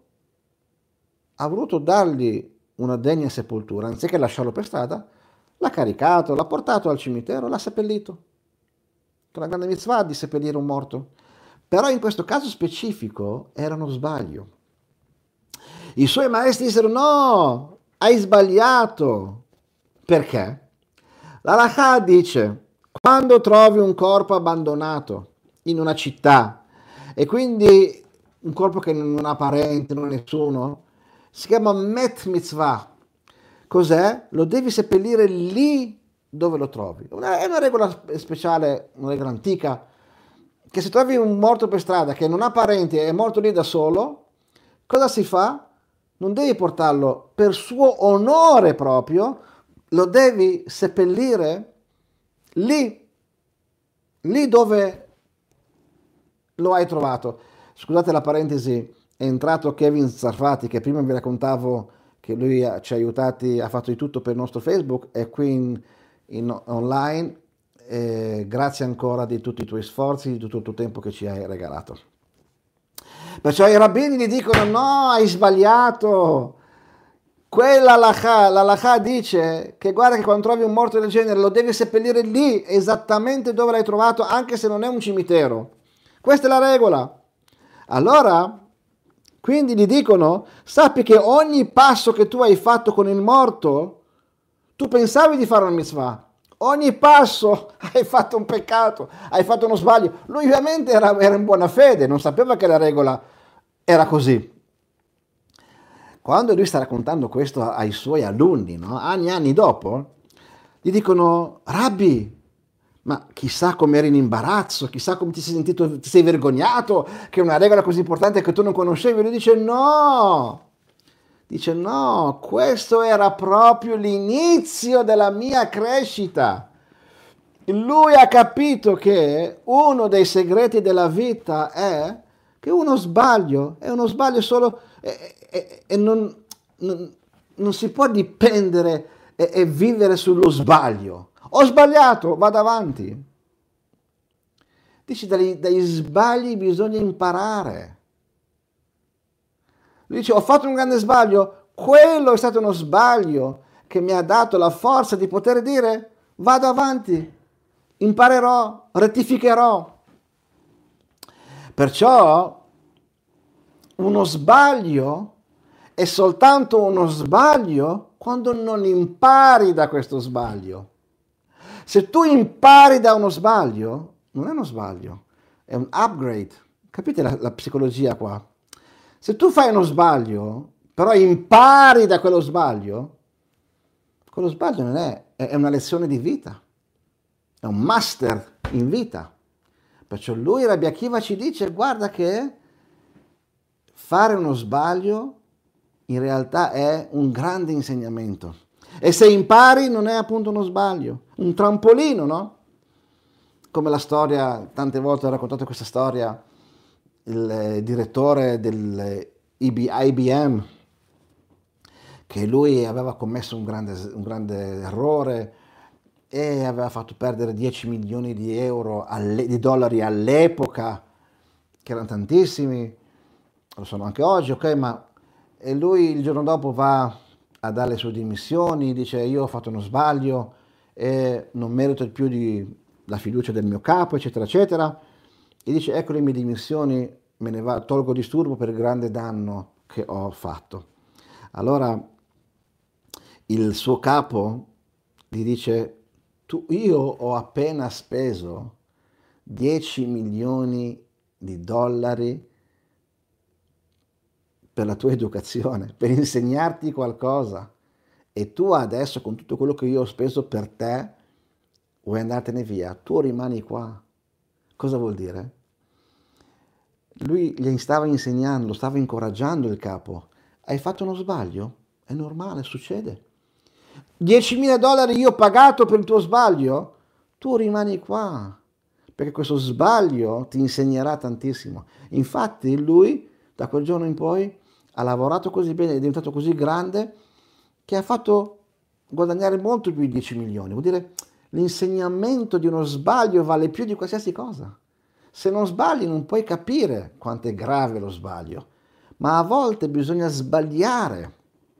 A: ha voluto dargli una degna sepoltura, anziché lasciarlo per strada, l'ha caricato, l'ha portato al cimitero, l'ha seppellito. Con la grande mitzvah di seppellire un morto. Però in questo caso specifico era uno sbaglio. I suoi maestri dissero, no, hai sbagliato. Perché? La halakha dice, quando trovi un corpo abbandonato in una città, e quindi un corpo che non ha parenti, non ha nessuno, si chiama met mitzvah. Cos'è? Lo devi seppellire lì dove lo trovi. È una regola speciale, una regola antica, che se trovi un morto per strada che non ha parenti e è morto lì da solo, cosa si fa? Non devi portarlo per suo onore proprio, lo devi seppellire lì dove lo hai trovato. Scusate la parentesi, è entrato Kevin Sarfati, che prima vi raccontavo che lui ci ha aiutati, ha fatto di tutto per il nostro Facebook, è qui online, grazie ancora di tutti i tuoi sforzi, di tutto il tuo tempo che ci hai regalato. Perciò i rabbini gli dicono, no, hai sbagliato, quella l'halakha dice che guarda che quando trovi un morto del genere lo devi seppellire lì, esattamente dove l'hai trovato, anche se non è un cimitero. Questa è la regola. Allora Quindi gli dicono, sappi che ogni passo che tu hai fatto con il morto, tu pensavi di fare una mitzvah. Ogni passo hai fatto un peccato, hai fatto uno sbaglio. Lui ovviamente era in buona fede, non sapeva che la regola era così. Quando lui sta raccontando questo ai suoi alunni, no? Anni e anni dopo, gli dicono, Rabbi, ma chissà come eri in imbarazzo, chissà come ti sei sentito, ti sei vergognato che una regola così importante che tu non conoscevi. Lui dice no, questo era proprio l'inizio della mia crescita. Lui ha capito che uno dei segreti della vita è che uno sbaglio solo e non si può dipendere e vivere sullo sbaglio. Ho sbagliato, vado avanti. Dice, dagli sbagli bisogna imparare. Lui dice, ho fatto un grande sbaglio, quello è stato uno sbaglio che mi ha dato la forza di poter dire, vado avanti, imparerò, rettificherò. Perciò uno sbaglio è soltanto uno sbaglio quando non impari da questo sbaglio. Se tu impari da uno sbaglio, non è uno sbaglio, è un upgrade. Capite la psicologia qua? Se tu fai uno sbaglio, però impari da quello sbaglio non è una lezione di vita, è un master in vita. Perciò lui, Rabbi Akiva, ci dice, guarda che fare uno sbaglio in realtà è un grande insegnamento. E se impari non è appunto uno sbaglio, un trampolino, no? Come la storia, tante volte ho raccontato questa storia, il direttore dell'IBM, che lui aveva commesso un grande errore e aveva fatto perdere 10 milioni di euro, di dollari all'epoca, che erano tantissimi, lo sono anche oggi, ok, ma e lui il giorno dopo va a dare le sue dimissioni, dice io ho fatto uno sbaglio e non merito più la fiducia del mio capo, eccetera, eccetera, e dice ecco le mie dimissioni, me ne va, tolgo disturbo per il grande danno che ho fatto. Allora il suo capo gli dice io ho appena speso 10 milioni di dollari per la tua educazione, per insegnarti qualcosa, e tu adesso con tutto quello che io ho speso per te vuoi andartene via, tu rimani qua. Cosa vuol dire? Lui gli stava insegnando, stava incoraggiando il capo. Hai fatto uno sbaglio? È normale, succede. 10.000 dollari io ho pagato per il tuo sbaglio? Tu rimani qua, perché questo sbaglio ti insegnerà tantissimo. Infatti lui, da quel giorno in poi, ha lavorato così bene, è diventato così grande, che ha fatto guadagnare molto più di 10 milioni. Vuol dire, l'insegnamento di uno sbaglio vale più di qualsiasi cosa. Se non sbagli non puoi capire quanto è grave lo sbaglio, ma a volte bisogna sbagliare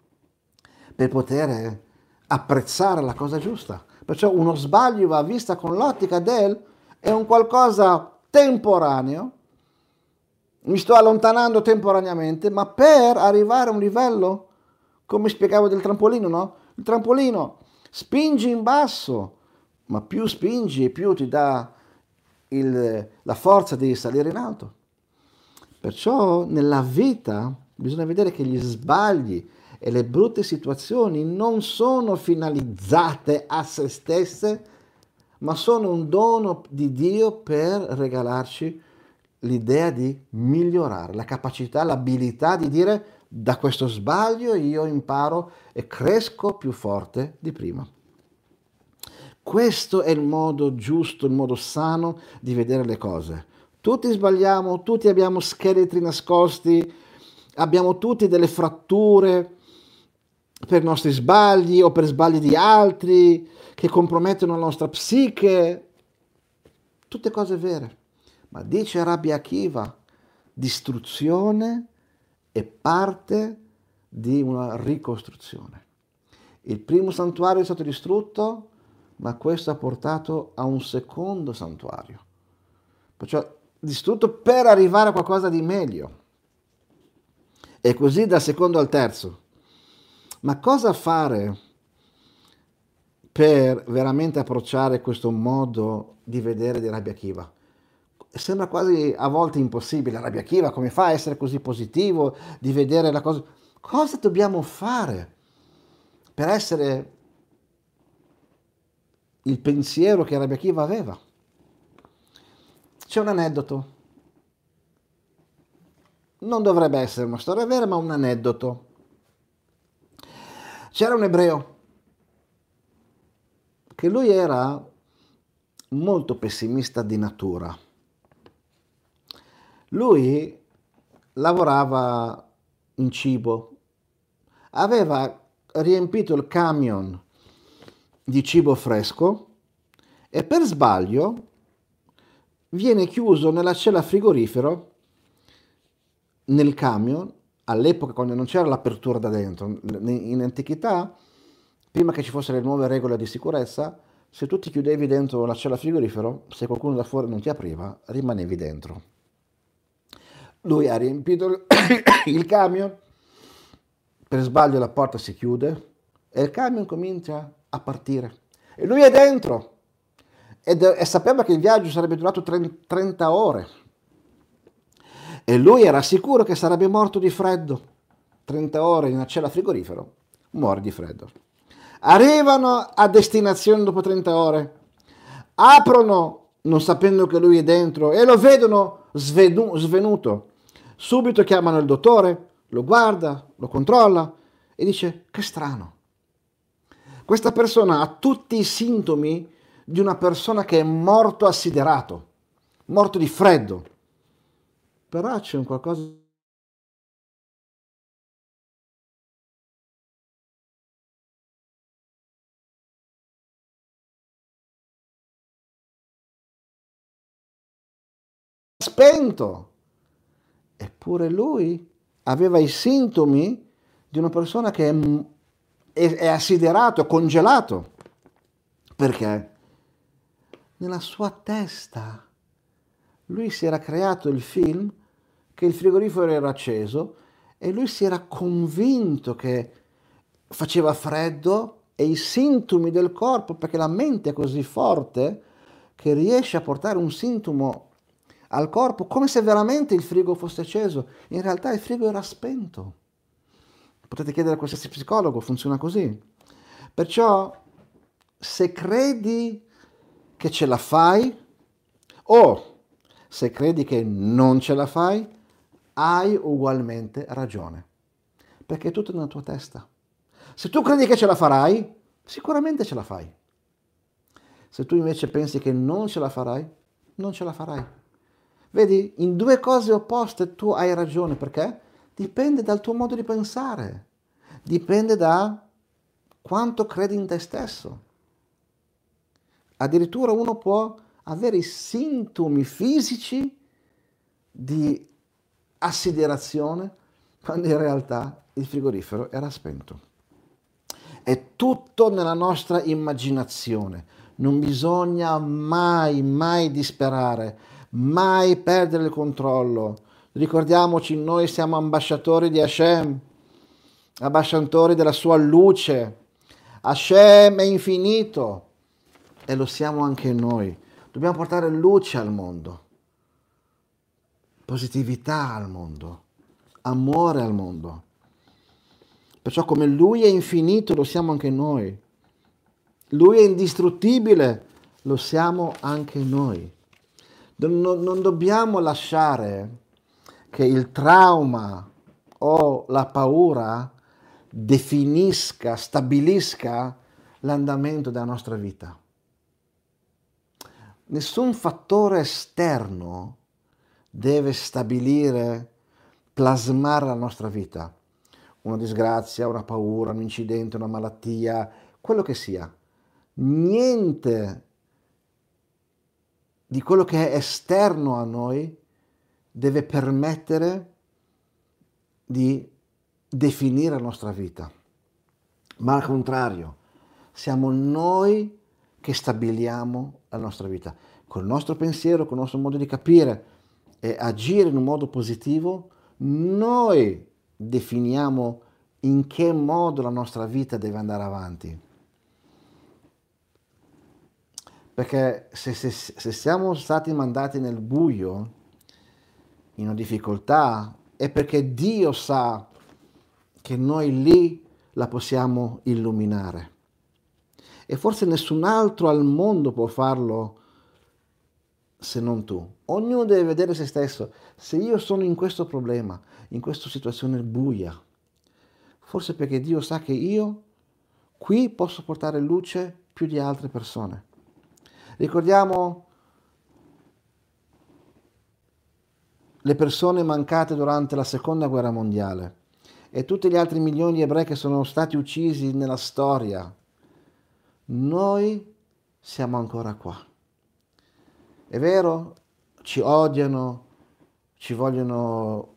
A: per poter apprezzare la cosa giusta. Perciò uno sbaglio va vista con l'ottica è un qualcosa temporaneo, mi sto allontanando temporaneamente, ma per arrivare a un livello, come spiegavo del trampolino, no? Il trampolino spingi in basso, ma più spingi e più ti dà la forza di salire in alto. Perciò nella vita bisogna vedere che gli sbagli e le brutte situazioni non sono finalizzate a se stesse, ma sono un dono di Dio per regalarci l'idea di migliorare, la capacità, l'abilità di dire da questo sbaglio io imparo e cresco più forte di prima. Questo è il modo giusto, il modo sano di vedere le cose. Tutti sbagliamo, tutti abbiamo scheletri nascosti, abbiamo tutti delle fratture per i nostri sbagli o per sbagli di altri che compromettono la nostra psiche. Tutte cose vere. Ma dice Rabbi Akiva, distruzione è parte di una ricostruzione. Il primo santuario è stato distrutto, ma questo ha portato a un secondo santuario. Perciò distrutto per arrivare a qualcosa di meglio. e così dal secondo al terzo. Ma cosa fare per veramente approcciare questo modo di vedere di Rabbi Akiva? Sembra quasi a volte impossibile. Rabbi Akiva, come fa a essere così positivo, di vedere la cosa? Cosa dobbiamo fare per essere il pensiero che Rabbi Akiva aveva? C'è un aneddoto. Non dovrebbe essere una storia vera, ma un aneddoto. C'era un ebreo che lui era molto pessimista di natura. Lui lavorava in cibo, aveva riempito il camion di cibo fresco e per sbaglio viene chiuso nella cella frigorifero nel camion. All'epoca, quando non c'era l'apertura da dentro, in antichità, prima che ci fossero le nuove regole di sicurezza, se tu ti chiudevi dentro la cella frigorifero, se qualcuno da fuori non ti apriva, rimanevi dentro. Lui ha riempito il camion, per sbaglio la porta si chiude e il camion comincia a partire. E lui è dentro e sapeva che il viaggio sarebbe durato 30 ore. E lui era sicuro che sarebbe morto di freddo. 30 ore in una cella frigorifero, muore di freddo. Arrivano a destinazione dopo 30 ore, aprono non sapendo che lui è dentro e lo vedono svenuto. Subito chiamano il dottore, lo guarda, lo controlla e dice: che strano. Questa persona ha tutti i sintomi di una persona che è morto assiderato, morto di freddo. Però c'è un qualcosa spento. Eppure lui aveva i sintomi di una persona che è assiderato, è congelato. Perché? Nella sua testa lui si era creato il film che il frigorifero era acceso e lui si era convinto che faceva freddo e i sintomi del corpo, perché la mente è così forte che riesce a portare un sintomo al corpo come se veramente il frigo fosse acceso. In realtà il frigo era spento. Potete chiedere a qualsiasi psicologo, funziona così. Perciò, se credi che ce la fai o se credi che non ce la fai, hai ugualmente ragione, perché è tutto nella tua testa. Se tu credi che ce la farai, sicuramente ce la fai. Se tu invece pensi che non ce la farai, non ce la farai. Vedi, in due cose opposte tu hai ragione, perché dipende dal tuo modo di pensare, dipende da quanto credi in te stesso. Addirittura uno può avere i sintomi fisici di assiderazione quando in realtà il frigorifero era spento. È tutto nella nostra immaginazione. Non bisogna mai disperare, mai perdere il controllo. Ricordiamoci, noi siamo ambasciatori di Hashem, ambasciatori della sua luce. Hashem è infinito e lo siamo anche noi. Dobbiamo portare luce al mondo, positività al mondo, amore al mondo. Perciò come Lui è infinito, lo siamo anche noi. Lui è indistruttibile, lo siamo anche noi. Non dobbiamo lasciare che il trauma o la paura definisca, stabilisca l'andamento della nostra vita. Nessun fattore esterno deve stabilire, plasmare la nostra vita. Una disgrazia, una paura, un incidente, una malattia, quello che sia. Niente di quello che è esterno a noi deve permettere di definire la nostra vita. Ma al contrario, siamo noi che stabiliamo la nostra vita. Col nostro pensiero, col nostro modo di capire e agire in un modo positivo, noi definiamo in che modo la nostra vita deve andare avanti. Perché se siamo stati mandati nel buio, in una difficoltà, è perché Dio sa che noi lì la possiamo illuminare. E forse nessun altro al mondo può farlo se non tu. Ognuno deve vedere se stesso. Se io sono in questo problema, in questa situazione buia, forse perché Dio sa che io qui posso portare luce più di altre persone. Ricordiamo le persone mancate durante la seconda guerra mondiale e tutti gli altri milioni di ebrei che sono stati uccisi nella storia. Noi siamo ancora qua. È vero, ci odiano, ci vogliono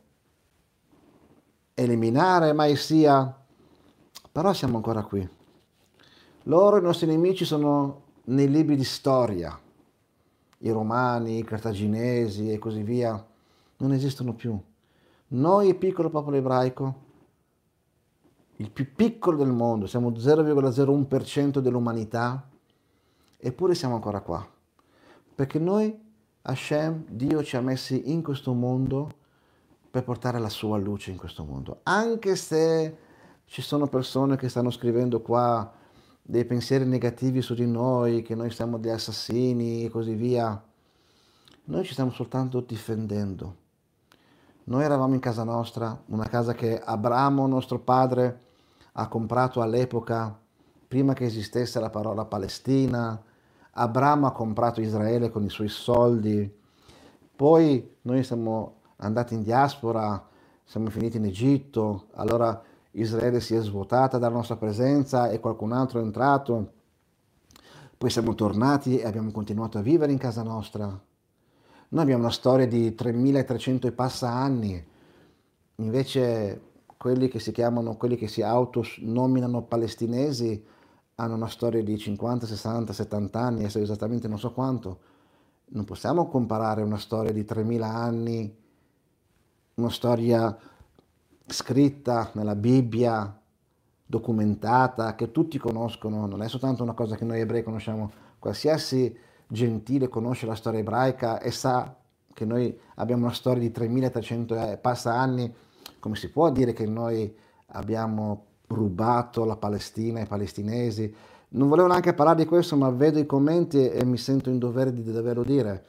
A: eliminare, mai sia, però siamo ancora qui. Loro, i nostri nemici, sono nei libri di storia. I romani, i cartaginesi e così via non esistono più. Noi, il piccolo popolo ebraico, il più piccolo del mondo, siamo 0,01% dell'umanità, eppure siamo ancora qua. Perché noi, Hashem, Dio ci ha messi in questo mondo per portare la sua luce in questo mondo. Anche se ci sono persone che stanno scrivendo qua dei pensieri negativi su di noi, che noi siamo degli assassini e così via, noi ci stiamo soltanto difendendo. Noi eravamo in casa nostra, una casa che Abramo, nostro padre, ha comprato all'epoca, prima che esistesse la parola Palestina. Abramo ha comprato Israele con i suoi soldi. Poi noi siamo andati in diaspora, siamo finiti in Egitto, allora Israele si è svuotata dalla nostra presenza e qualcun altro è entrato. Poi siamo tornati e abbiamo continuato a vivere in casa nostra. Noi abbiamo una storia di 3300 e passa anni, invece quelli che si autonominano palestinesi hanno una storia di 50, 60, 70 anni, adesso esattamente non so quanto. Non possiamo comparare una storia di 3000 anni, una storia scritta nella Bibbia, documentata, che tutti conoscono, non è soltanto una cosa che noi ebrei conosciamo. Qualsiasi gentile conosce la storia ebraica e sa che noi abbiamo una storia di 3300 e passa anni. Come si può dire che noi abbiamo rubato la Palestina ai palestinesi? Non volevo neanche parlare di questo, ma vedo i commenti e mi sento in dovere di doverlo dire.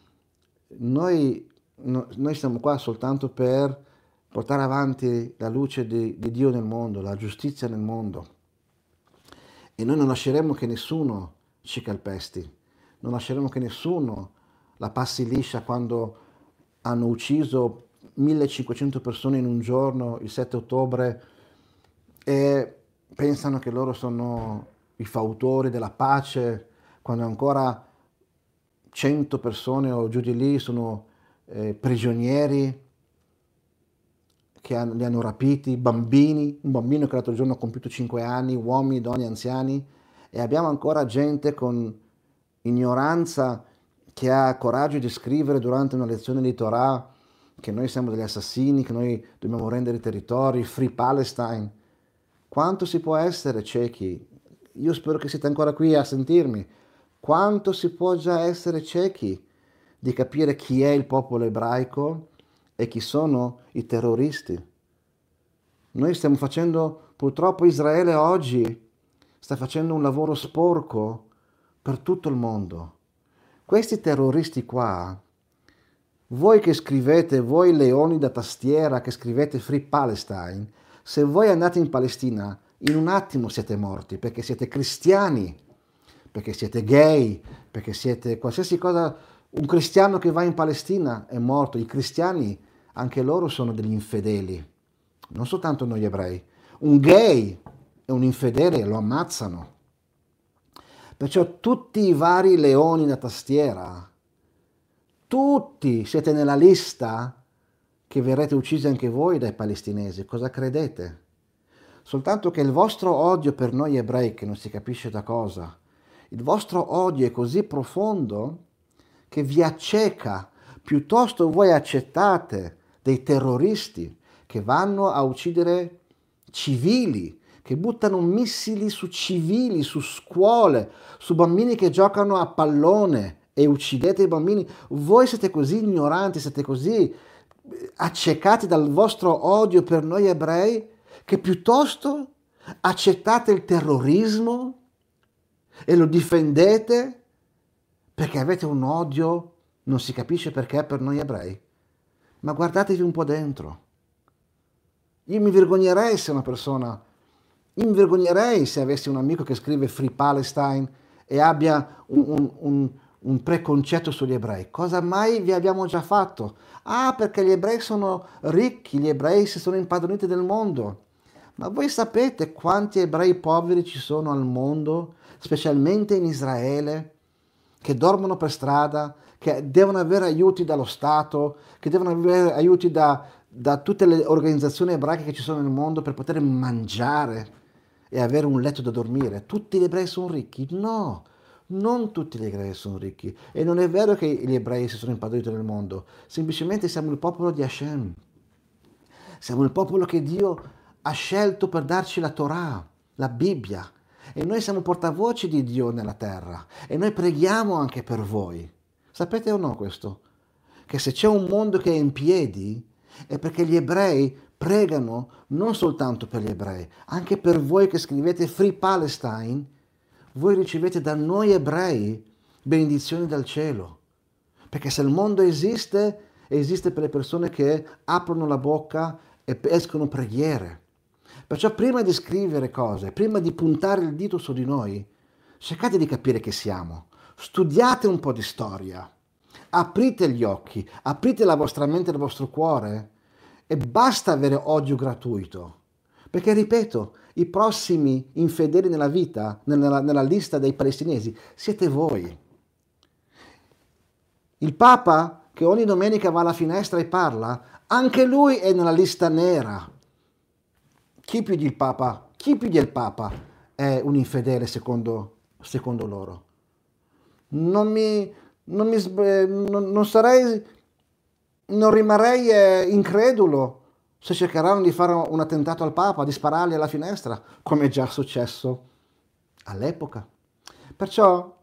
A: Noi siamo qua soltanto per portare avanti la luce di Dio nel mondo, la giustizia nel mondo. E noi non lasceremo che nessuno ci calpesti, non lasceremo che nessuno la passi liscia quando hanno ucciso 1500 persone in un giorno, il 7 ottobre, e pensano che loro sono i fautori della pace, quando ancora 100 persone o giù di lì sono prigionieri che li hanno rapiti, bambini, un bambino che l'altro giorno ha compiuto 5 anni, uomini, donne, anziani, e abbiamo ancora gente con ignoranza che ha coraggio di scrivere durante una lezione di Torah che noi siamo degli assassini, che noi dobbiamo rendere i territori, Free Palestine. Quanto si può essere ciechi? Io spero che siete ancora qui a sentirmi. Quanto si può già essere ciechi di capire chi è il popolo ebraico e chi sono i terroristi? Noi stiamo facendo, purtroppo Israele oggi sta facendo un lavoro sporco per tutto il mondo. Questi terroristi qua, voi che scrivete, voi leoni da tastiera che scrivete Free Palestine, se voi andate in Palestina, in un attimo siete morti, perché siete cristiani, perché siete gay, perché siete qualsiasi cosa. Un cristiano che va in Palestina è morto. I cristiani, anche loro sono degli infedeli, non soltanto noi ebrei. Un gay e un infedele lo ammazzano. Perciò tutti i vari leoni da tastiera, tutti siete nella lista che verrete uccisi anche voi dai palestinesi. Cosa credete? Soltanto che il vostro odio per noi ebrei, che non si capisce da cosa, il vostro odio è così profondo che vi acceca. Piuttosto voi accettate dei terroristi che vanno a uccidere civili, che buttano missili su civili, su scuole, su bambini che giocano a pallone e uccidete i bambini. Voi siete così ignoranti, siete così accecati dal vostro odio per noi ebrei, che piuttosto accettate il terrorismo e lo difendete perché avete un odio, non si capisce perché, per noi ebrei. Ma guardatevi un po' dentro. Io mi vergognerei se io mi vergognerei se avessi un amico che scrive Free Palestine e abbia un preconcetto sugli ebrei. Cosa mai vi abbiamo già fatto? Ah, perché gli ebrei sono ricchi, gli ebrei si sono impadroniti del mondo. Ma voi sapete quanti ebrei poveri ci sono al mondo, specialmente in Israele, che dormono per strada, che devono avere aiuti dallo Stato, che devono avere aiuti da tutte le organizzazioni ebraiche che ci sono nel mondo per poter mangiare e avere un letto da dormire. Tutti gli ebrei sono ricchi? No, non tutti gli ebrei sono ricchi. E non è vero che gli ebrei si sono impadroniti nel mondo, semplicemente siamo il popolo di Hashem. Siamo il popolo che Dio ha scelto per darci la Torah, la Bibbia. E noi siamo portavoce di Dio nella terra. E noi preghiamo anche per voi. Sapete o no questo? Che se c'è un mondo che è in piedi è perché gli ebrei pregano non soltanto per gli ebrei, anche per voi che scrivete Free Palestine, voi ricevete da noi ebrei benedizioni dal cielo. Perché se il mondo esiste, esiste per le persone che aprono la bocca e escono preghiere. Perciò prima di scrivere cose, prima di puntare il dito su di noi, cercate di capire chi siamo. Studiate un po' di storia. Aprite gli occhi, aprite la vostra mente e il vostro cuore e basta avere odio gratuito. Perché, ripeto, i prossimi infedeli nella vita, nella lista dei palestinesi, siete voi. Il Papa che ogni domenica va alla finestra e parla, anche lui è nella lista nera. Chi più di il Papa è un infedele secondo loro? Non rimarrei incredulo se cercheranno di fare un attentato al Papa, di sparargli alla finestra, come è già successo all'epoca. Perciò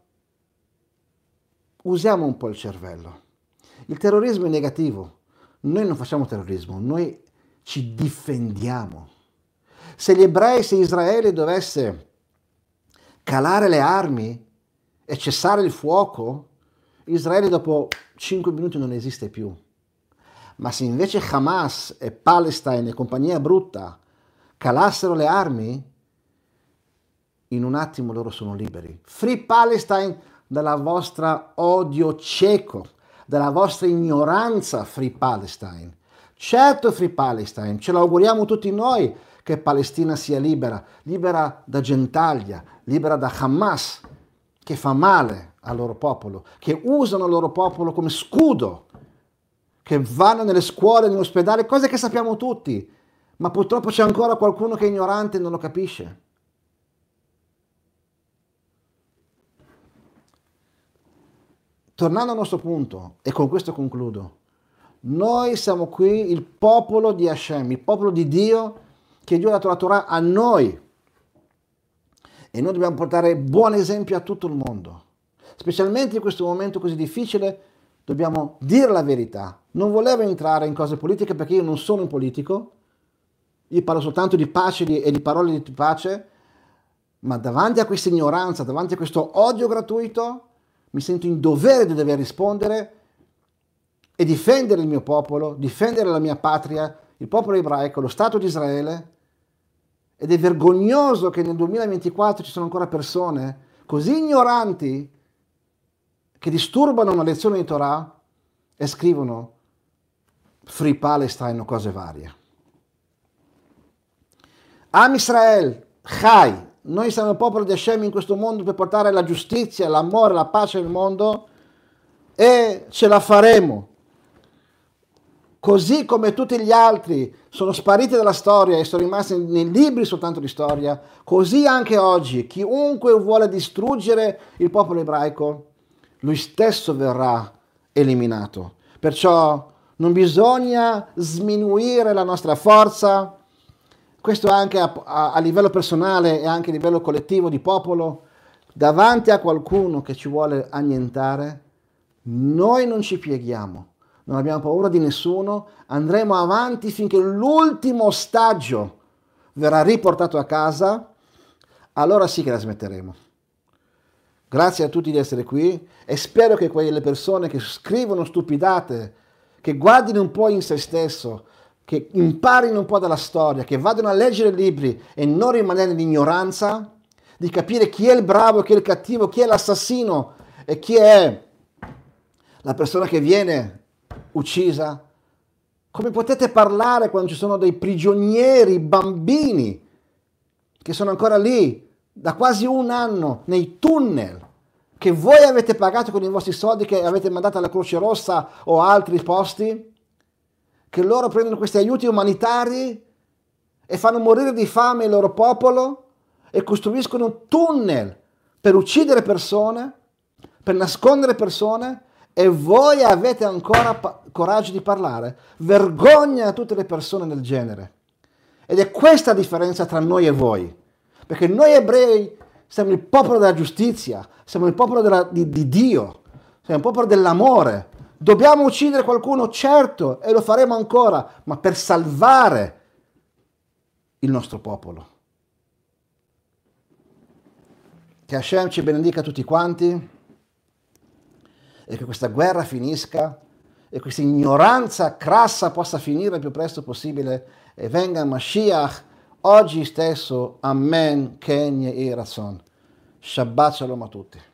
A: usiamo un po' il cervello. Il terrorismo è negativo. Noi non facciamo terrorismo, noi ci difendiamo. Se Israele dovesse calare le armi e cessare il fuoco, Israele dopo 5 minuti non esiste più. Ma se invece Hamas e Palestine e compagnia brutta calassero le armi, in un attimo loro sono liberi. Free Palestine dalla vostra odio cieco, dalla vostra ignoranza, Free Palestine. Certo, Free Palestine, ce lo auguriamo tutti noi che Palestina sia libera, libera da Gentaglia, libera da Hamas, che fa male al loro popolo, che usano il loro popolo come scudo, che vanno nelle scuole, negli ospedali, cose che sappiamo tutti, ma purtroppo c'è ancora qualcuno che è ignorante e non lo capisce. Tornando al nostro punto, e con questo concludo, noi siamo qui il popolo di Hashem, il popolo di Dio, che Dio ha dato la Torah a noi. E noi dobbiamo portare buon esempio a tutto il mondo. Specialmente in questo momento così difficile, dobbiamo dire la verità. Non volevo entrare in cose politiche perché io non sono un politico, io parlo soltanto di pace e di parole di pace, ma davanti a questa ignoranza, davanti a questo odio gratuito, mi sento in dovere di dover rispondere e difendere il mio popolo, difendere la mia patria, il popolo ebraico, lo Stato di Israele. Ed è vergognoso che nel 2024 ci sono ancora persone così ignoranti che disturbano una lezione di Torah e scrivono Free Palestine o cose varie. Am Israel, Chai, noi siamo il popolo di Hashem in questo mondo per portare la giustizia, l'amore, la pace nel mondo e ce la faremo. Così come tutti gli altri sono spariti dalla storia e sono rimasti nei libri soltanto di storia, così anche oggi chiunque vuole distruggere il popolo ebraico, lui stesso verrà eliminato. Perciò non bisogna sminuire la nostra forza, questo anche a livello personale e anche a livello collettivo di popolo, davanti a qualcuno che ci vuole annientare, noi non ci pieghiamo, non abbiamo paura di nessuno, andremo avanti finché l'ultimo ostaggio verrà riportato a casa, allora sì che la smetteremo. Grazie a tutti di essere qui e spero che quelle persone che scrivono stupidate, che guardino un po' in se stesso, che imparino un po' dalla storia, che vadano a leggere libri e non rimanere in ignoranza, di capire chi è il bravo, chi è il cattivo, chi è l'assassino e chi è la persona che viene uccisa. Come potete parlare quando ci sono dei prigionieri, bambini, che sono ancora lì da quasi un anno nei tunnel, che voi avete pagato con i vostri soldi, che avete mandato alla Croce Rossa o a altri posti, che loro prendono questi aiuti umanitari e fanno morire di fame il loro popolo e costruiscono tunnel per uccidere persone, per nascondere persone, e voi avete ancora coraggio di parlare? Vergogna a tutte le persone del genere. Ed è questa la differenza tra noi e voi, perché noi ebrei siamo il popolo della giustizia, siamo il popolo di Dio, siamo il popolo dell'amore. Dobbiamo uccidere qualcuno, certo, e lo faremo ancora, ma per salvare il nostro popolo. Che Hashem ci benedica tutti quanti e che questa guerra finisca e questa ignoranza crassa possa finire il più presto possibile e venga Mashiach oggi stesso. Amen. Ken Yehi Ratzon. Shabbat Shalom a tutti.